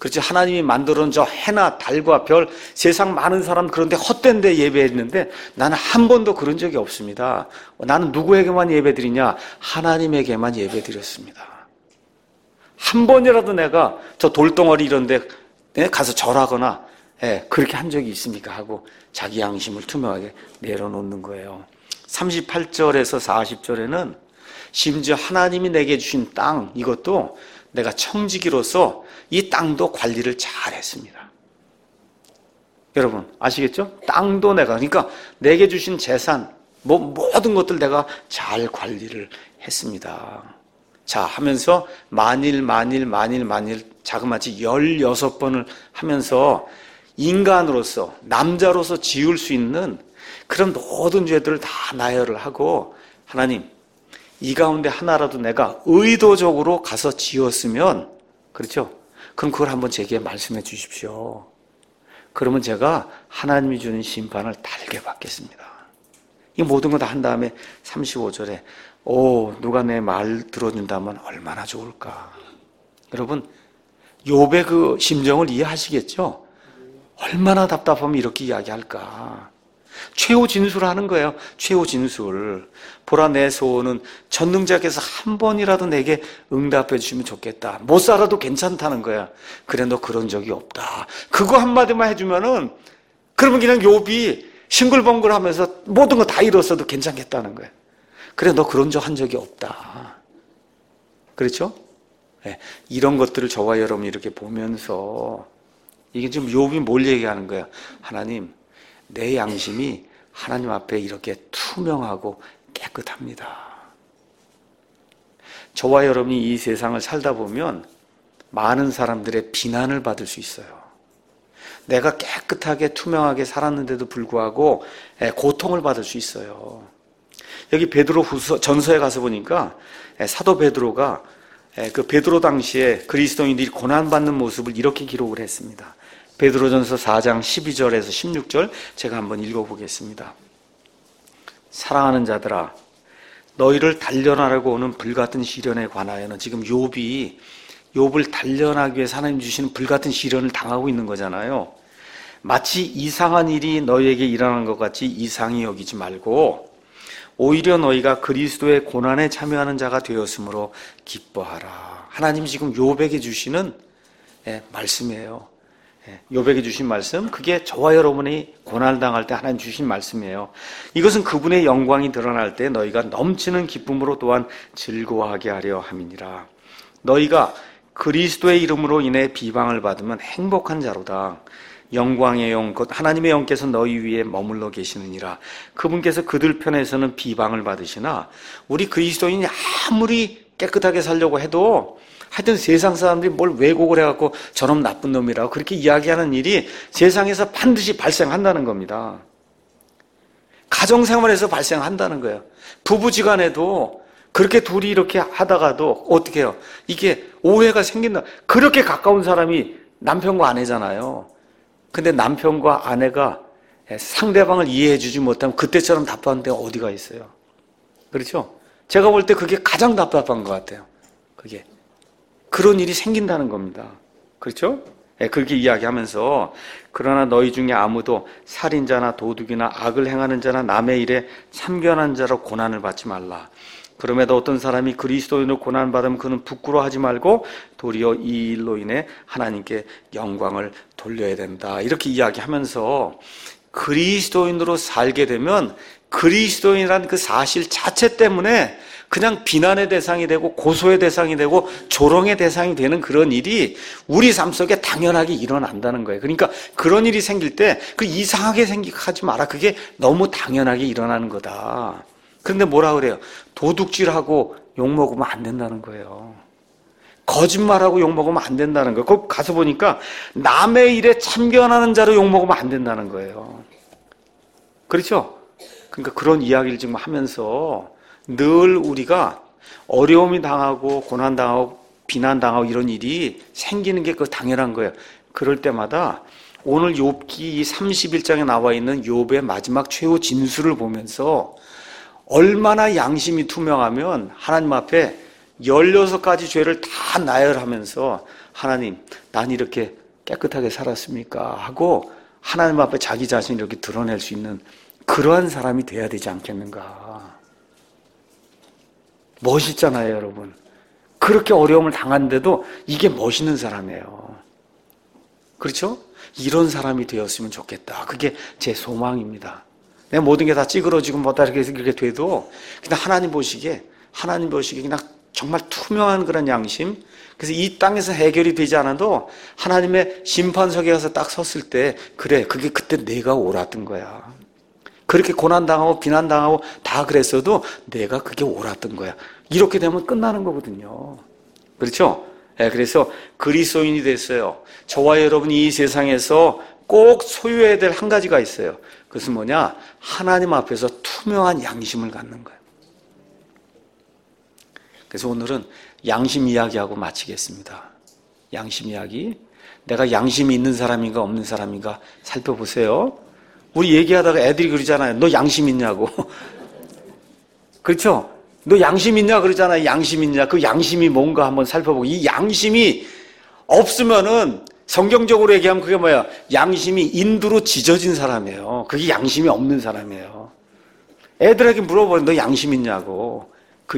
그렇지, 하나님이 만들어놓은 저 해나 달과 별, 세상 많은 사람 그런데 헛된 데 예배했는데 나는 한 번도 그런 적이 없습니다. 나는 누구에게만 예배드리냐? 하나님에게만 예배드렸습니다. 한 번이라도 내가 저 돌덩어리 이런 데 가서 절하거나 그렇게 한 적이 있습니까? 하고 자기 양심을 투명하게 내려놓는 거예요. 38절에서 40절에는 심지어 하나님이 내게 주신 땅, 이것도 내가 청지기로서 이 땅도 관리를 잘 했습니다. 여러분 아시겠죠? 땅도 내가, 그러니까 내게 주신 재산, 모든 것들 내가 잘 관리를 했습니다. 자 하면서 만일 자그마치 16번을 하면서 인간으로서, 남자로서 지을 수 있는 그런 모든 죄들을 다 나열을 하고, 하나님 이 가운데 하나라도 내가 의도적으로 가서 지었으면, 그렇죠? 그럼 그걸 한번 제게 말씀해 주십시오. 그러면 제가 하나님이 주는 심판을 달게 받겠습니다. 이 모든 거 다 한 다음에 35절에 누가 내 말 들어준다면 얼마나 좋을까. 여러분 욥의 그 심정을 이해하시겠죠? 얼마나 답답하면 이렇게 이야기할까. 최후 진술하는 거예요. 최후 진술. 보라, 내 소원은 전능자께서 한 번이라도 내게 응답해 주시면 좋겠다. 못 살아도 괜찮다는 거야. 그래, 너 그런 적이 없다. 그거 한마디만 해주면은, 그러면 그냥 욥이 싱글벙글하면서 모든 거 다 잃었어도 괜찮겠다는 거야. 그래, 너 그런 적 한 적이 없다. 그렇죠? 네, 이런 것들을 저와 여러분이 이렇게 보면서, 이게 지금 욥이 뭘 얘기하는 거야? 하나님, 내 양심이 하나님 앞에 이렇게 투명하고 깨끗합니다. 저와 여러분이 이 세상을 살다 보면 많은 사람들의 비난을 받을 수 있어요. 내가 깨끗하게 투명하게 살았는데도 불구하고 고통을 받을 수 있어요. 여기 베드로 전서에 가서 보니까 사도 베드로가 그 베드로 당시에 그리스도인들이 고난받는 모습을 이렇게 기록을 했습니다. 베드로전서 4장 12절에서 16절 제가 한번 읽어보겠습니다. 사랑하는 자들아, 너희를 단련하려고 오는 불같은 시련에 관하여는, 지금 욥을 단련하기 위해서 하나님 주시는 불같은 시련을 당하고 있는 거잖아요. 마치 이상한 일이 너희에게 일어난 것 같이 이상히 여기지 말고 오히려 너희가 그리스도의 고난에 참여하는 자가 되었으므로 기뻐하라. 하나님 지금 욥에게 주시는 말씀이에요. 욥에게 주신 말씀, 그게 저와 여러분이 고난을 당할 때 하나님 주신 말씀이에요. 이것은 그분의 영광이 드러날 때 너희가 넘치는 기쁨으로 또한 즐거워하게 하려 함이니라. 너희가 그리스도의 이름으로 인해 비방을 받으면 행복한 자로다. 영광의 영, 곧 하나님의 영께서 너희 위에 머물러 계시느니라. 그분께서 그들 편에서는 비방을 받으시나 우리 그리스도인이 아무리 깨끗하게 살려고 해도 하여튼 세상 사람들이 뭘 왜곡을 해갖고 저놈 나쁜 놈이라고 그렇게 이야기하는 일이 세상에서 반드시 발생한다는 겁니다. 가정생활에서 발생한다는 거예요. 부부지간에도 그렇게 둘이 이렇게 하다가도 어떻게 해요? 이게 오해가 생긴다. 그렇게 가까운 사람이 남편과 아내잖아요. 근데 남편과 아내가 상대방을 이해해 주지 못하면 그때처럼 답답한 데가 어디가 있어요? 그렇죠? 제가 볼 때 그게 가장 답답한 것 같아요. 그게. 그런 일이 생긴다는 겁니다. 그렇죠? 그렇게 이야기하면서 그러나 너희 중에 아무도 살인자나 도둑이나 악을 행하는 자나 남의 일에 참견한 자로 고난을 받지 말라. 그럼에도 어떤 사람이 그리스도인으로 고난받으면 그는 부끄러워하지 말고 도리어 이 일로 인해 하나님께 영광을 돌려야 된다. 이렇게 이야기하면서 그리스도인으로 살게 되면 그리스도인이라는 그 사실 자체 때문에 그냥 비난의 대상이 되고 고소의 대상이 되고 조롱의 대상이 되는 그런 일이 우리 삶 속에 당연하게 일어난다는 거예요. 그러니까 그런 일이 생길 때 그 이상하게 생각하지 마라. 그게 너무 당연하게 일어나는 거다. 그런데 뭐라 그래요? 도둑질하고 욕먹으면 안 된다는 거예요. 거짓말하고 욕먹으면 안 된다는 거예요. 거기 가서 보니까 남의 일에 참견하는 자로 욕먹으면 안 된다는 거예요. 그렇죠? 그러니까 그런 이야기를 지금 하면서 늘 우리가 어려움이 당하고 고난당하고 비난당하고 이런 일이 생기는 게 그 당연한 거예요. 그럴 때마다 오늘 욥기 31장에 나와 있는 욥의 마지막 최후 진술을 보면서 얼마나 양심이 투명하면 하나님 앞에 16가지 죄를 다 나열하면서 하나님, 난 이렇게 깨끗하게 살았습니까? 하고 하나님 앞에 자기 자신을 이렇게 드러낼 수 있는 그러한 사람이 돼야 되지 않겠는가. 멋있잖아요, 여러분. 그렇게 어려움을 당하는데도 이게 멋있는 사람이에요. 그렇죠? 이런 사람이 되었으면 좋겠다. 그게 제 소망입니다. 내 모든 게 다 찌그러지고 뭐다 이렇게 돼도 그냥 하나님 보시기에 그냥 정말 투명한 그런 양심. 그래서 이 땅에서 해결이 되지 않아도 하나님의 심판석에 가서 딱 섰을 때 그래, 그게 그때 내가 옳았던 거야. 그렇게 고난당하고 비난당하고 다 그랬어도 내가 그게 옳았던 거야. 이렇게 되면 끝나는 거거든요. 그렇죠? 네, 그래서 그리스도인이 됐어요. 저와 여러분이 이 세상에서 꼭 소유해야 될 한 가지가 있어요. 그것은 뭐냐? 하나님 앞에서 투명한 양심을 갖는 거예요. 그래서 오늘은 양심 이야기하고 마치겠습니다. 양심 이야기. 내가 양심이 있는 사람인가 없는 사람인가 살펴보세요. 우리 얘기하다가 애들이 그러잖아요. 너 양심 있냐고. 그렇죠? 너 양심 있냐 그러잖아요. 양심 있냐. 그 양심이 뭔가 한번 살펴보고, 이 양심이 없으면은 성경적으로 얘기하면 그게 뭐야? 양심이 인두로 지져진 사람이에요. 그게 양심이 없는 사람이에요. 애들에게 물어보면 너 양심 있냐고. 그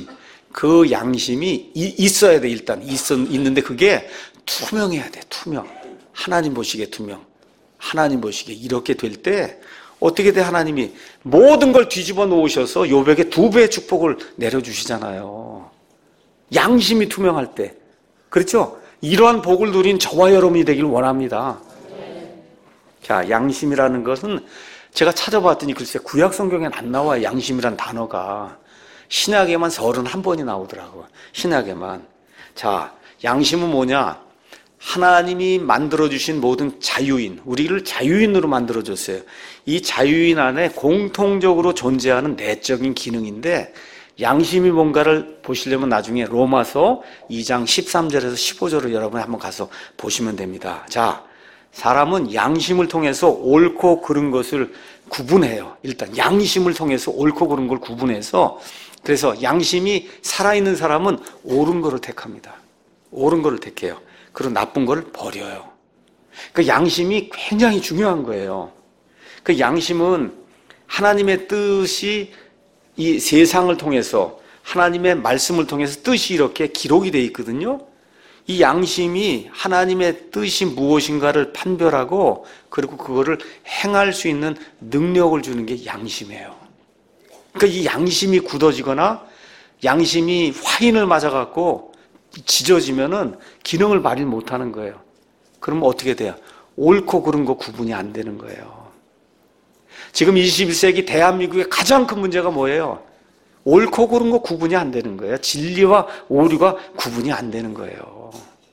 양심이 있어야 돼. 일단 있는데 그게 투명해야 돼. 투명. 하나님 보시기에 투명. 하나님 보시기에 이렇게 될 때 어떻게 돼? 하나님이 모든 걸 뒤집어 놓으셔서 욥에게 2배의 축복을 내려주시잖아요. 양심이 투명할 때. 그렇죠? 이러한 복을 누린 저와 여러분이 되길 원합니다. 자, 양심이라는 것은 제가 찾아봤더니 글쎄 구약 성경엔 안 나와요. 양심이란 단어가. 신약에만 31번이 나오더라고요. 신약에만. 자, 양심은 뭐냐? 하나님이 만들어주신 모든 자유인, 우리를 자유인으로 만들어줬어요. 이 자유인 안에 공통적으로 존재하는 내적인 기능인데, 양심이 뭔가를 보시려면 나중에 로마서 2장 13절에서 15절을 여러분이 한번 가서 보시면 됩니다. 자, 사람은 양심을 통해서 옳고 그른 것을 구분해요. 일단 양심을 통해서 옳고 그른 걸 구분해서, 그래서 양심이 살아있는 사람은 옳은 거를 택합니다. 옳은 거를 택해요. 그리고 나쁜 걸 버려요. 그 양심이 굉장히 중요한 거예요. 그 양심은 하나님의 뜻이 이 세상을 통해서, 하나님의 말씀을 통해서 뜻이 이렇게 기록이 되어 있거든요. 이 양심이 하나님의 뜻이 무엇인가를 판별하고, 그리고 그거를 행할 수 있는 능력을 주는 게 양심이에요. 그러니까 이 양심이 굳어지거나 양심이 화인을 맞아갖고 지져지면은 기능을 발휘 못하는 거예요. 그러면 어떻게 돼요? 옳고 그른 거 구분이 안 되는 거예요. 지금 21세기 대한민국의 가장 큰 문제가 뭐예요? 옳고 그른 거 구분이 안 되는 거예요. 진리와 오류가 구분이 안 되는 거예요.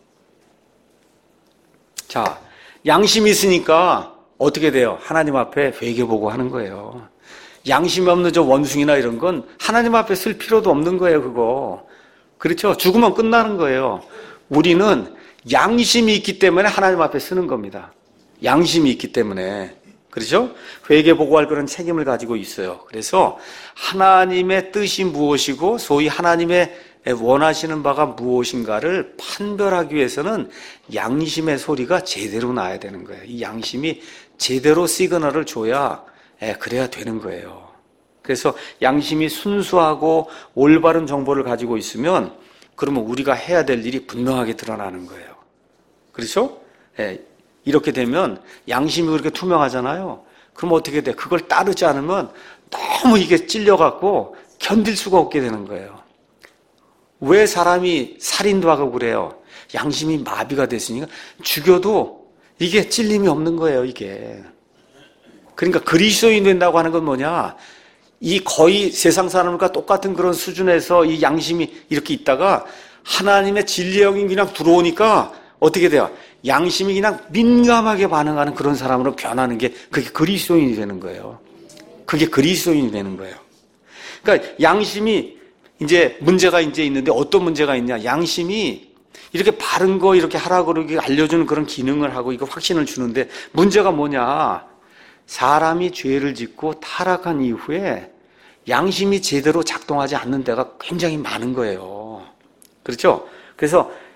자, 양심이 있으니까 어떻게 돼요? 하나님 앞에 회개보고 하는 거예요. 양심이 없는 저 원숭이나 이런 건 하나님 앞에 쓸 필요도 없는 거예요, 그거. 그렇죠? 죽으면 끝나는 거예요. 우리는 양심이 있기 때문에 하나님 앞에 쓰는 겁니다. 양심이 있기 때문에. 그렇죠? 회개보고할 그런 책임을 가지고 있어요. 그래서 하나님의 뜻이 무엇이고 소위 하나님의 원하시는 바가 무엇인가를 판별하기 위해서는 양심의 소리가 제대로 나야 되는 거예요. 이 양심이 제대로 시그널을 줘야 그래야 되는 거예요. 그래서 양심이 순수하고 올바른 정보를 가지고 있으면 그러면 우리가 해야 될 일이 분명하게 드러나는 거예요. 그렇죠? 이렇게 되면 양심이 그렇게 투명하잖아요. 그럼 어떻게 돼? 그걸 따르지 않으면 너무 이게 찔려갖고 견딜 수가 없게 되는 거예요. 왜 사람이 살인도 하고 그래요? 양심이 마비가 됐으니까 죽여도 이게 찔림이 없는 거예요, 이게. 그러니까 그리스도인 된다고 하는 건 뭐냐? 이 거의 세상 사람과 똑같은 그런 수준에서 이 양심이 이렇게 있다가 하나님의 진리의 영이 그냥 들어오니까 어떻게 돼요? 양심이 그냥 민감하게 반응하는 그런 사람으로 변하는 게 그게 그리스도인이 되는 거예요. 그게 그리스도인이 되는 거예요. 그러니까 양심이 이제 문제가 이제 있는데 어떤 문제가 있냐? 양심이 이렇게 바른 거 이렇게 하라고 그러게 알려주는 그런 기능을 하고 이거 확신을 주는데 문제가 뭐냐? 사람이 죄를 짓고 타락한 이후에 양심이 제대로 작동하지 않는 데가 굉장히 많은 거예요. 그렇죠? 그래서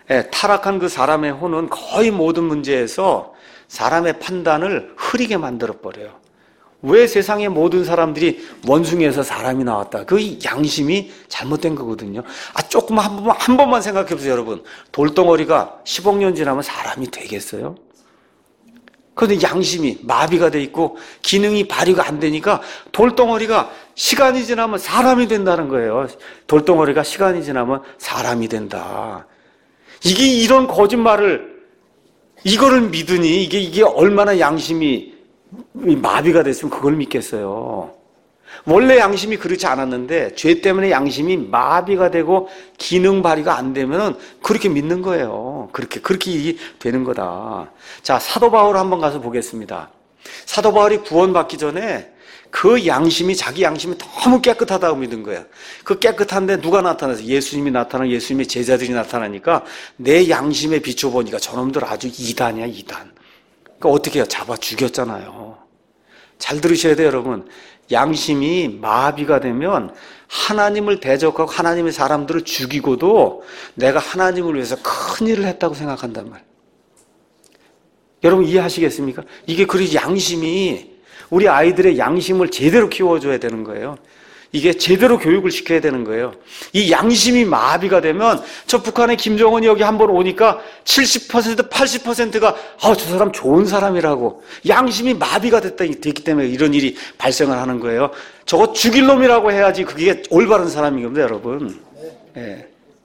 타락한 그 사람의 혼은 거의 모든 문제에서 사람의 판단을 흐리게 만들어버려요. 왜 세상의 모든 사람들이 원숭이에서 사람이 나왔다? 그 양심이 잘못된 거거든요. 조금 한 번만 생각해 보세요, 여러분. 돌덩어리가 10억 년 지나면 사람이 되겠어요? 그런데 양심이 마비가 돼 있고 기능이 발휘가 안 되니까 돌덩어리가 시간이 지나면 사람이 된다는 거예요. 돌덩어리가 시간이 지나면 사람이 된다. 이런 거짓말을, 이거를 믿으니 이게 얼마나 양심이 마비가 됐으면 그걸 믿겠어요. 원래 양심이 그렇지 않았는데 죄 때문에 양심이 마비가 되고 기능 발휘가 안 되면 그렇게 믿는 거예요. 그렇게 되는 거다. 자, 사도 바울 한번 가서 보겠습니다. 사도 바울이 구원받기 전에 그 양심이, 자기 양심이 너무 깨끗하다고 믿은 거예요. 그 깨끗한데 누가 나타나서 예수님이 나타나고 예수님의 제자들이 나타나니까 내 양심에 비춰보니까 저놈들 아주 이단이야, 이단. 그러니까 어떻게 해요? 잡아 죽였잖아요. 잘 들으셔야 돼요, 여러분. 양심이 마비가 되면 하나님을 대적하고 하나님의 사람들을 죽이고도 내가 하나님을 위해서 큰 일을 했다고 생각한단 말이에요. 여러분 이해하시겠습니까? 이게 그래서 양심이, 우리 아이들의 양심을 제대로 키워줘야 되는 거예요. 이게 제대로 교육을 시켜야 되는 거예요. 이 양심이 마비가 되면, 저 북한의 김정은이 여기 한번 오니까 70%, 80%가 저 사람 좋은 사람이라고, 양심이 마비가 됐기 때문에 이런 일이 발생을 하는 거예요. 저거 죽일 놈이라고 해야지 그게 올바른 사람이거든요, 여러분. 네.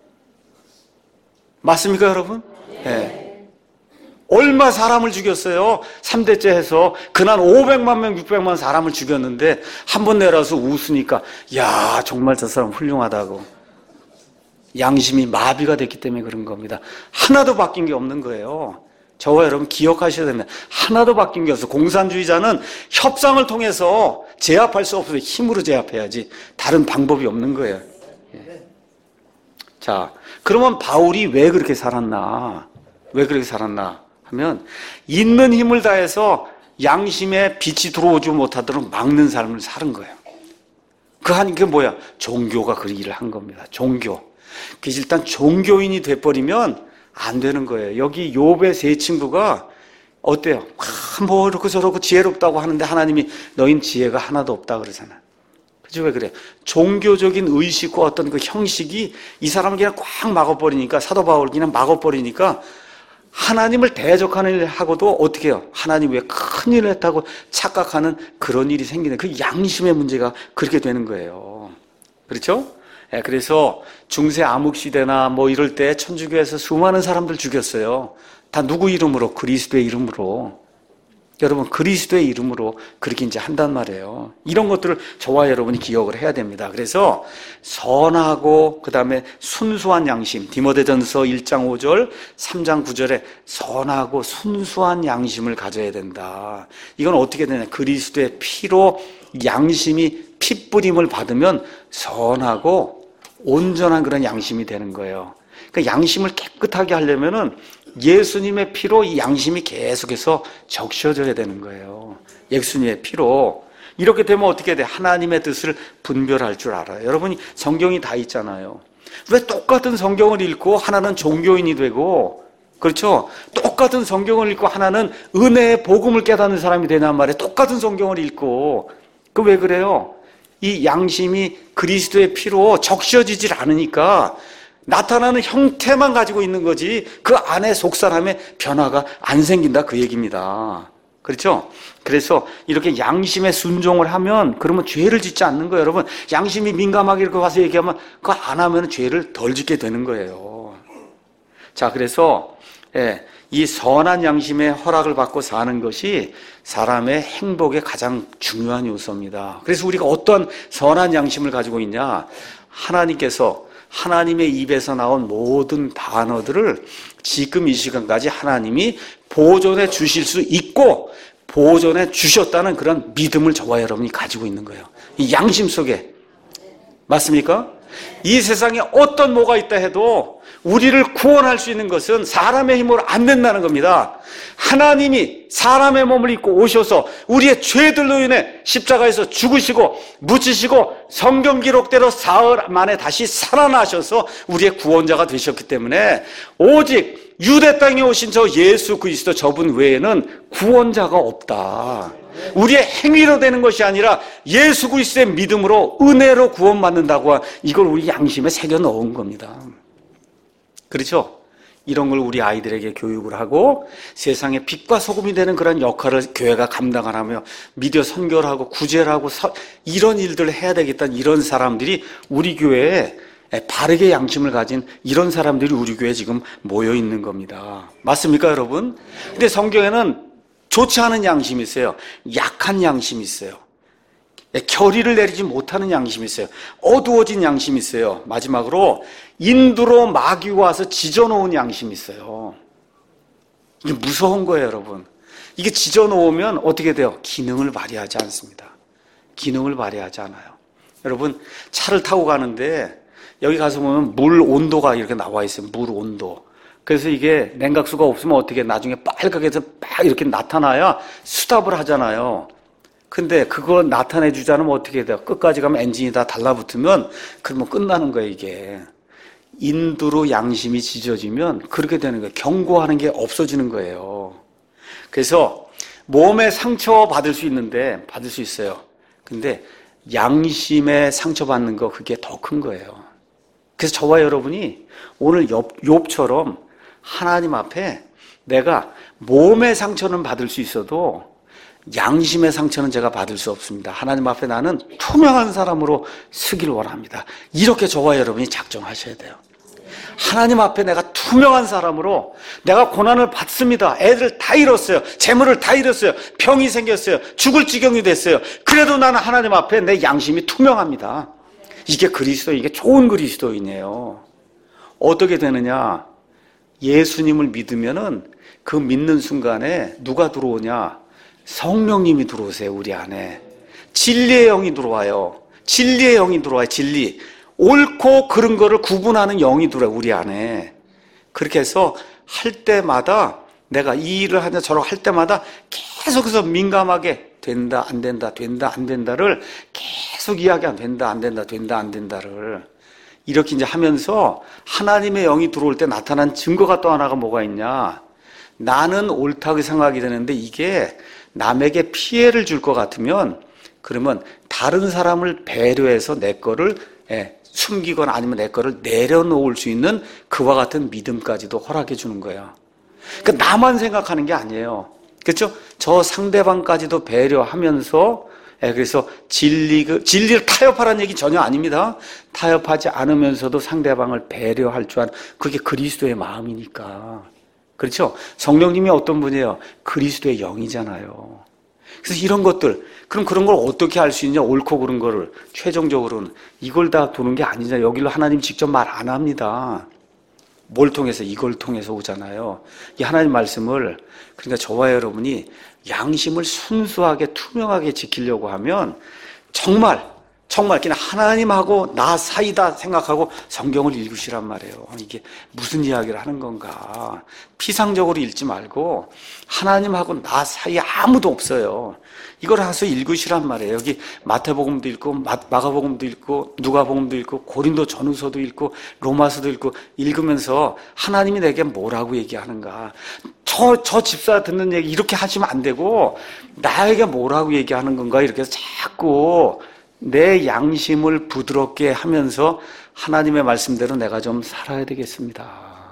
맞습니까, 여러분? 네. 얼마 사람을 죽였어요. 3대째 해서 그날 500만 명, 600만 사람을 죽였는데 한 번 내려서 웃으니까 야, 정말 저 사람 훌륭하다고. 양심이 마비가 됐기 때문에 그런 겁니다. 하나도 바뀐 게 없는 거예요. 저와 여러분 기억하셔야 됩니다. 하나도 바뀐 게 없어요. 공산주의자는 협상을 통해서 제압할 수 없어요. 힘으로 제압해야지. 다른 방법이 없는 거예요. 자, 그러면 바울이 왜 그렇게 살았나? 왜 그렇게 살았나? 하면 있는 힘을 다해서 양심에 빛이 들어오지 못하도록 막는 삶을 사는 거예요. 그게 뭐야? 종교가 그 일을 한 겁니다. 종교. 그래서 일단 종교인이 돼버리면 안 되는 거예요. 여기 욥의 세 친구가 어때요? 뭐 이렇게 저렇게 지혜롭다고 하는데 하나님이 너희는 지혜가 하나도 없다 그러잖아. 그죠? 왜 그래? 종교적인 의식과 어떤 그 형식이 이 사람을 그냥 꽉 막아버리니까, 사도 바울 그냥 막아버리니까 하나님을 대적하는 일을 하고도 어떻게 해요? 하나님 왜 큰 일을 했다고 착각하는 그런 일이 생기는, 그 양심의 문제가 그렇게 되는 거예요. 그렇죠? 그래서 중세 암흑시대나 뭐 이럴 때 천주교에서 수많은 사람들 죽였어요. 다 누구 이름으로? 그리스도의 이름으로. 여러분, 그리스도의 이름으로 그렇게 이제 한단 말이에요. 이런 것들을 저와 여러분이 기억을 해야 됩니다. 그래서 선하고 그 다음에 순수한 양심, 디모데전서 1장 5절, 3장 9절에 선하고 순수한 양심을 가져야 된다. 이건 어떻게 되냐? 그리스도의 피로 양심이 핏부림을 받으면 선하고 온전한 그런 양심이 되는 거예요. 그러니까 양심을 깨끗하게 하려면은 예수님의 피로 이 양심이 계속해서 적셔져야 되는 거예요. 예수님의 피로. 이렇게 되면 어떻게 돼? 하나님의 뜻을 분별할 줄 알아요. 여러분이 성경이 다 있잖아요. 왜 똑같은 성경을 읽고 하나는 종교인이 되고, 그렇죠? 똑같은 성경을 읽고 하나는 은혜의 복음을 깨닫는 사람이 되냔 말이에요. 똑같은 성경을 읽고. 왜 그래요? 이 양심이 그리스도의 피로 적셔지질 않으니까 나타나는 형태만 가지고 있는 거지 그 안에 속사람의 변화가 안 생긴다, 그 얘기입니다. 그렇죠? 그래서 이렇게 양심에 순종을 하면 그러면 죄를 짓지 않는 거예요. 여러분, 양심이 민감하게 이렇게 와서 얘기하면 그거 안 하면 죄를 덜 짓게 되는 거예요. 자, 그래서 이 선한 양심의 허락을 받고 사는 것이 사람의 행복의 가장 중요한 요소입니다. 그래서 우리가 어떤 선한 양심을 가지고 있냐? 하나님께서 하나님의 입에서 나온 모든 단어들을 지금 이 시간까지 하나님이 보존해 주실 수 있고 보존해 주셨다는 그런 믿음을 저와 여러분이 가지고 있는 거예요. 이 양심 속에. 맞습니까? 이 세상에 어떤 뭐가 있다 해도 우리를 구원할 수 있는 것은 사람의 힘으로 안 된다는 겁니다. 하나님이 사람의 몸을 입고 오셔서 우리의 죄들로 인해 십자가에서 죽으시고 묻히시고 성경 기록대로 사흘 만에 다시 살아나셔서 우리의 구원자가 되셨기 때문에 오직 유대 땅에 오신 저 예수 그리스도 저분 외에는 구원자가 없다. 우리의 행위로 되는 것이 아니라 예수 그리스도의 믿음으로 은혜로 구원받는다고 이걸 우리 양심에 새겨 넣은 겁니다. 그렇죠? 이런 걸 우리 아이들에게 교육을 하고 세상의 빛과 소금이 되는 그런 역할을 교회가 감당을 하며 미디어 선교를 하고 구제를 하고 이런 일들을 해야 되겠다는 이런 사람들이 우리 교회에 바르게 양심을 가진 이런 사람들이 우리 교회에 지금 모여 있는 겁니다. 맞습니까, 여러분? 근데 성경에는 좋지 않은 양심이 있어요. 약한 양심이 있어요. 결의를 내리지 못하는 양심이 있어요. 어두워진 양심이 있어요. 마지막으로 인두로 마귀가 와서 지져놓은 양심이 있어요. 이게 무서운 거예요, 여러분. 이게 지져놓으면 어떻게 돼요? 기능을 발휘하지 않습니다. 기능을 발휘하지 않아요. 여러분, 차를 타고 가는데 여기 가서 보면 물 온도가 이렇게 나와 있어요. 물 온도. 그래서 이게 냉각수가 없으면 어떻게 나중에 빨갛게 해서 막 이렇게 나타나야 스탑을 하잖아요. 근데 그거 나타내 주지 않으면 어떻게 돼요? 끝까지 가면 엔진이 다 달라붙으면 그러면 끝나는 거예요, 이게. 인두로 양심이 지져지면 그렇게 되는 거예요. 경고하는 게 없어지는 거예요. 그래서 몸에 상처 받을 수 있는데 받을 수 있어요. 근데 양심에 상처받는 거 그게 더 큰 거예요. 그래서 저와 여러분이 오늘 욥처럼 하나님 앞에 내가 몸의 상처는 받을 수 있어도 양심의 상처는 제가 받을 수 없습니다. 하나님 앞에 나는 투명한 사람으로 서기를 원합니다. 이렇게 저와 여러분이 작정하셔야 돼요. 하나님 앞에 내가 투명한 사람으로 내가 고난을 받습니다. 애들 다 잃었어요. 재물을 다 잃었어요. 병이 생겼어요. 죽을 지경이 됐어요. 그래도 나는 하나님 앞에 내 양심이 투명합니다. 이게 이게 좋은 그리스도인이에요. 어떻게 되느냐? 예수님을 믿으면은 그 믿는 순간에 누가 들어오냐? 성령님이 들어오세요, 우리 안에. 진리의 영이 들어와요. 진리의 영이 들어와요, 진리. 옳고 그른 거를 구분하는 영이 들어와요, 우리 안에. 그렇게 해서 할 때마다 내가 이 일을 하냐 저러고 할 때마다 계속해서 민감하게 된다, 안 된다, 된다, 안 된다를 계속 이야기하면 된다, 안 된다, 된다, 안 된다를. 이렇게 이제 하면서 하나님의 영이 들어올 때 나타난 증거가 또 하나가 뭐가 있냐. 나는 옳다고 생각이 되는데 이게 남에게 피해를 줄 것 같으면 그러면 다른 사람을 배려해서 내 거를 숨기거나 아니면 내 거를 내려놓을 수 있는 그와 같은 믿음까지도 허락해 주는 거예요. 그러니까 나만 생각하는 게 아니에요. 그렇죠? 저 상대방까지도 배려하면서 그래서 진리를 타협하라는 얘기 전혀 아닙니다. 타협하지 않으면서도 상대방을 배려할 줄 아는 그게 그리스도의 마음이니까. 그렇죠? 성령님이 어떤 분이에요? 그리스도의 영이잖아요. 그래서 이런 것들, 그럼 그런 걸 어떻게 알 수 있냐? 옳고 그른 거를. 최종적으로는 이걸 다 도는 게 아니잖아요. 여기로 하나님 직접 말 안 합니다. 뭘 통해서? 이걸 통해서 오잖아요. 이 하나님 말씀을, 그러니까 저와 여러분이 양심을 순수하게 투명하게 지키려고 하면 정말 그냥 하나님하고 나 사이다 생각하고 성경을 읽으시란 말이에요. 이게 무슨 이야기를 하는 건가. 피상적으로 읽지 말고 하나님하고 나 사이에 아무도 없어요. 이걸 가서 읽으시란 말이에요. 여기 마태복음도 읽고 마가복음도 읽고 누가복음도 읽고 고린도 전후서도 읽고 로마서도 읽고 읽으면서 하나님이 내게 뭐라고 얘기하는가. 저 집사 듣는 얘기 이렇게 하시면 안 되고 나에게 뭐라고 얘기하는 건가 이렇게 해서 자꾸 내 양심을 부드럽게 하면서 하나님의 말씀대로 내가 좀 살아야 되겠습니다.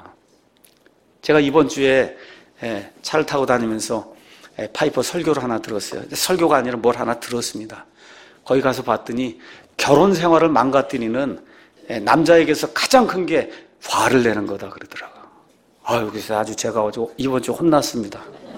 제가 이번 주에 차를 타고 다니면서 파이퍼 설교를 하나 들었어요. 설교가 아니라 뭘 하나 들었습니다. 거기 가서 봤더니 결혼 생활을 망가뜨리는 남자에게서 가장 큰 게 화를 내는 거다 그러더라고요. 그래서 아주 제가 이번 주 혼났습니다.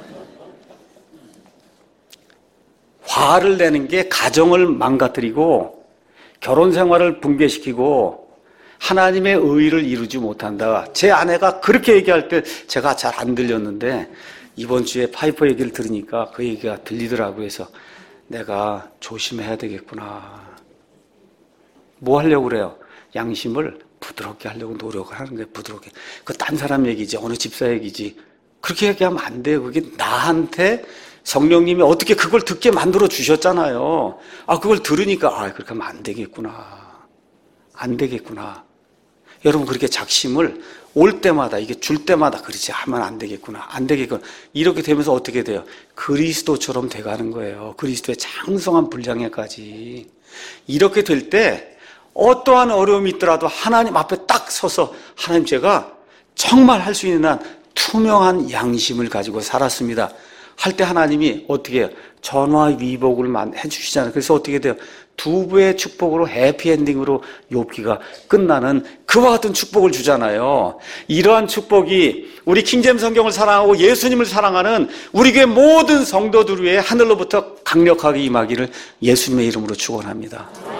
화를 내는 게 가정을 망가뜨리고 결혼 생활을 붕괴시키고 하나님의 의를 이루지 못한다. 제 아내가 그렇게 얘기할 때 제가 잘 안 들렸는데 이번 주에 파이퍼 얘기를 들으니까 그 얘기가 들리더라고요. 그래서 내가 조심해야 되겠구나. 뭐 하려고 그래요? 양심을 부드럽게 하려고 노력을 하는 거예요. 부드럽게. 그거 딴 사람 얘기지, 어느 집사 얘기지. 그렇게 얘기하면 안 돼요. 그게 나한테 성령님이 어떻게 그걸 듣게 만들어 주셨잖아요. 그걸 들으니까 그렇게 하면 안 되겠구나. 안 되겠구나. 여러분, 그렇게 작심을 올 때마다, 이게 줄 때마다 그러지 하면 안 되겠구나. 안 되겠구나. 이렇게 되면서 어떻게 돼요? 그리스도처럼 돼가는 거예요. 그리스도의 장성한 분량에까지. 이렇게 될 때 어떠한 어려움이 있더라도 하나님 앞에 딱 서서 하나님, 제가 정말 할 수 있는 한 투명한 양심을 가지고 살았습니다. 할 때 하나님이 어떻게 해요? 전화위복을 해주시잖아요. 그래서 어떻게 돼요? 두 배의 축복으로 해피엔딩으로 욥기가 끝나는 그와 같은 축복을 주잖아요. 이러한 축복이 우리 킹제임스 성경을 사랑하고 예수님을 사랑하는 우리 교회 모든 성도들 위해 하늘로부터 강력하게 임하기를 예수님의 이름으로 축원합니다.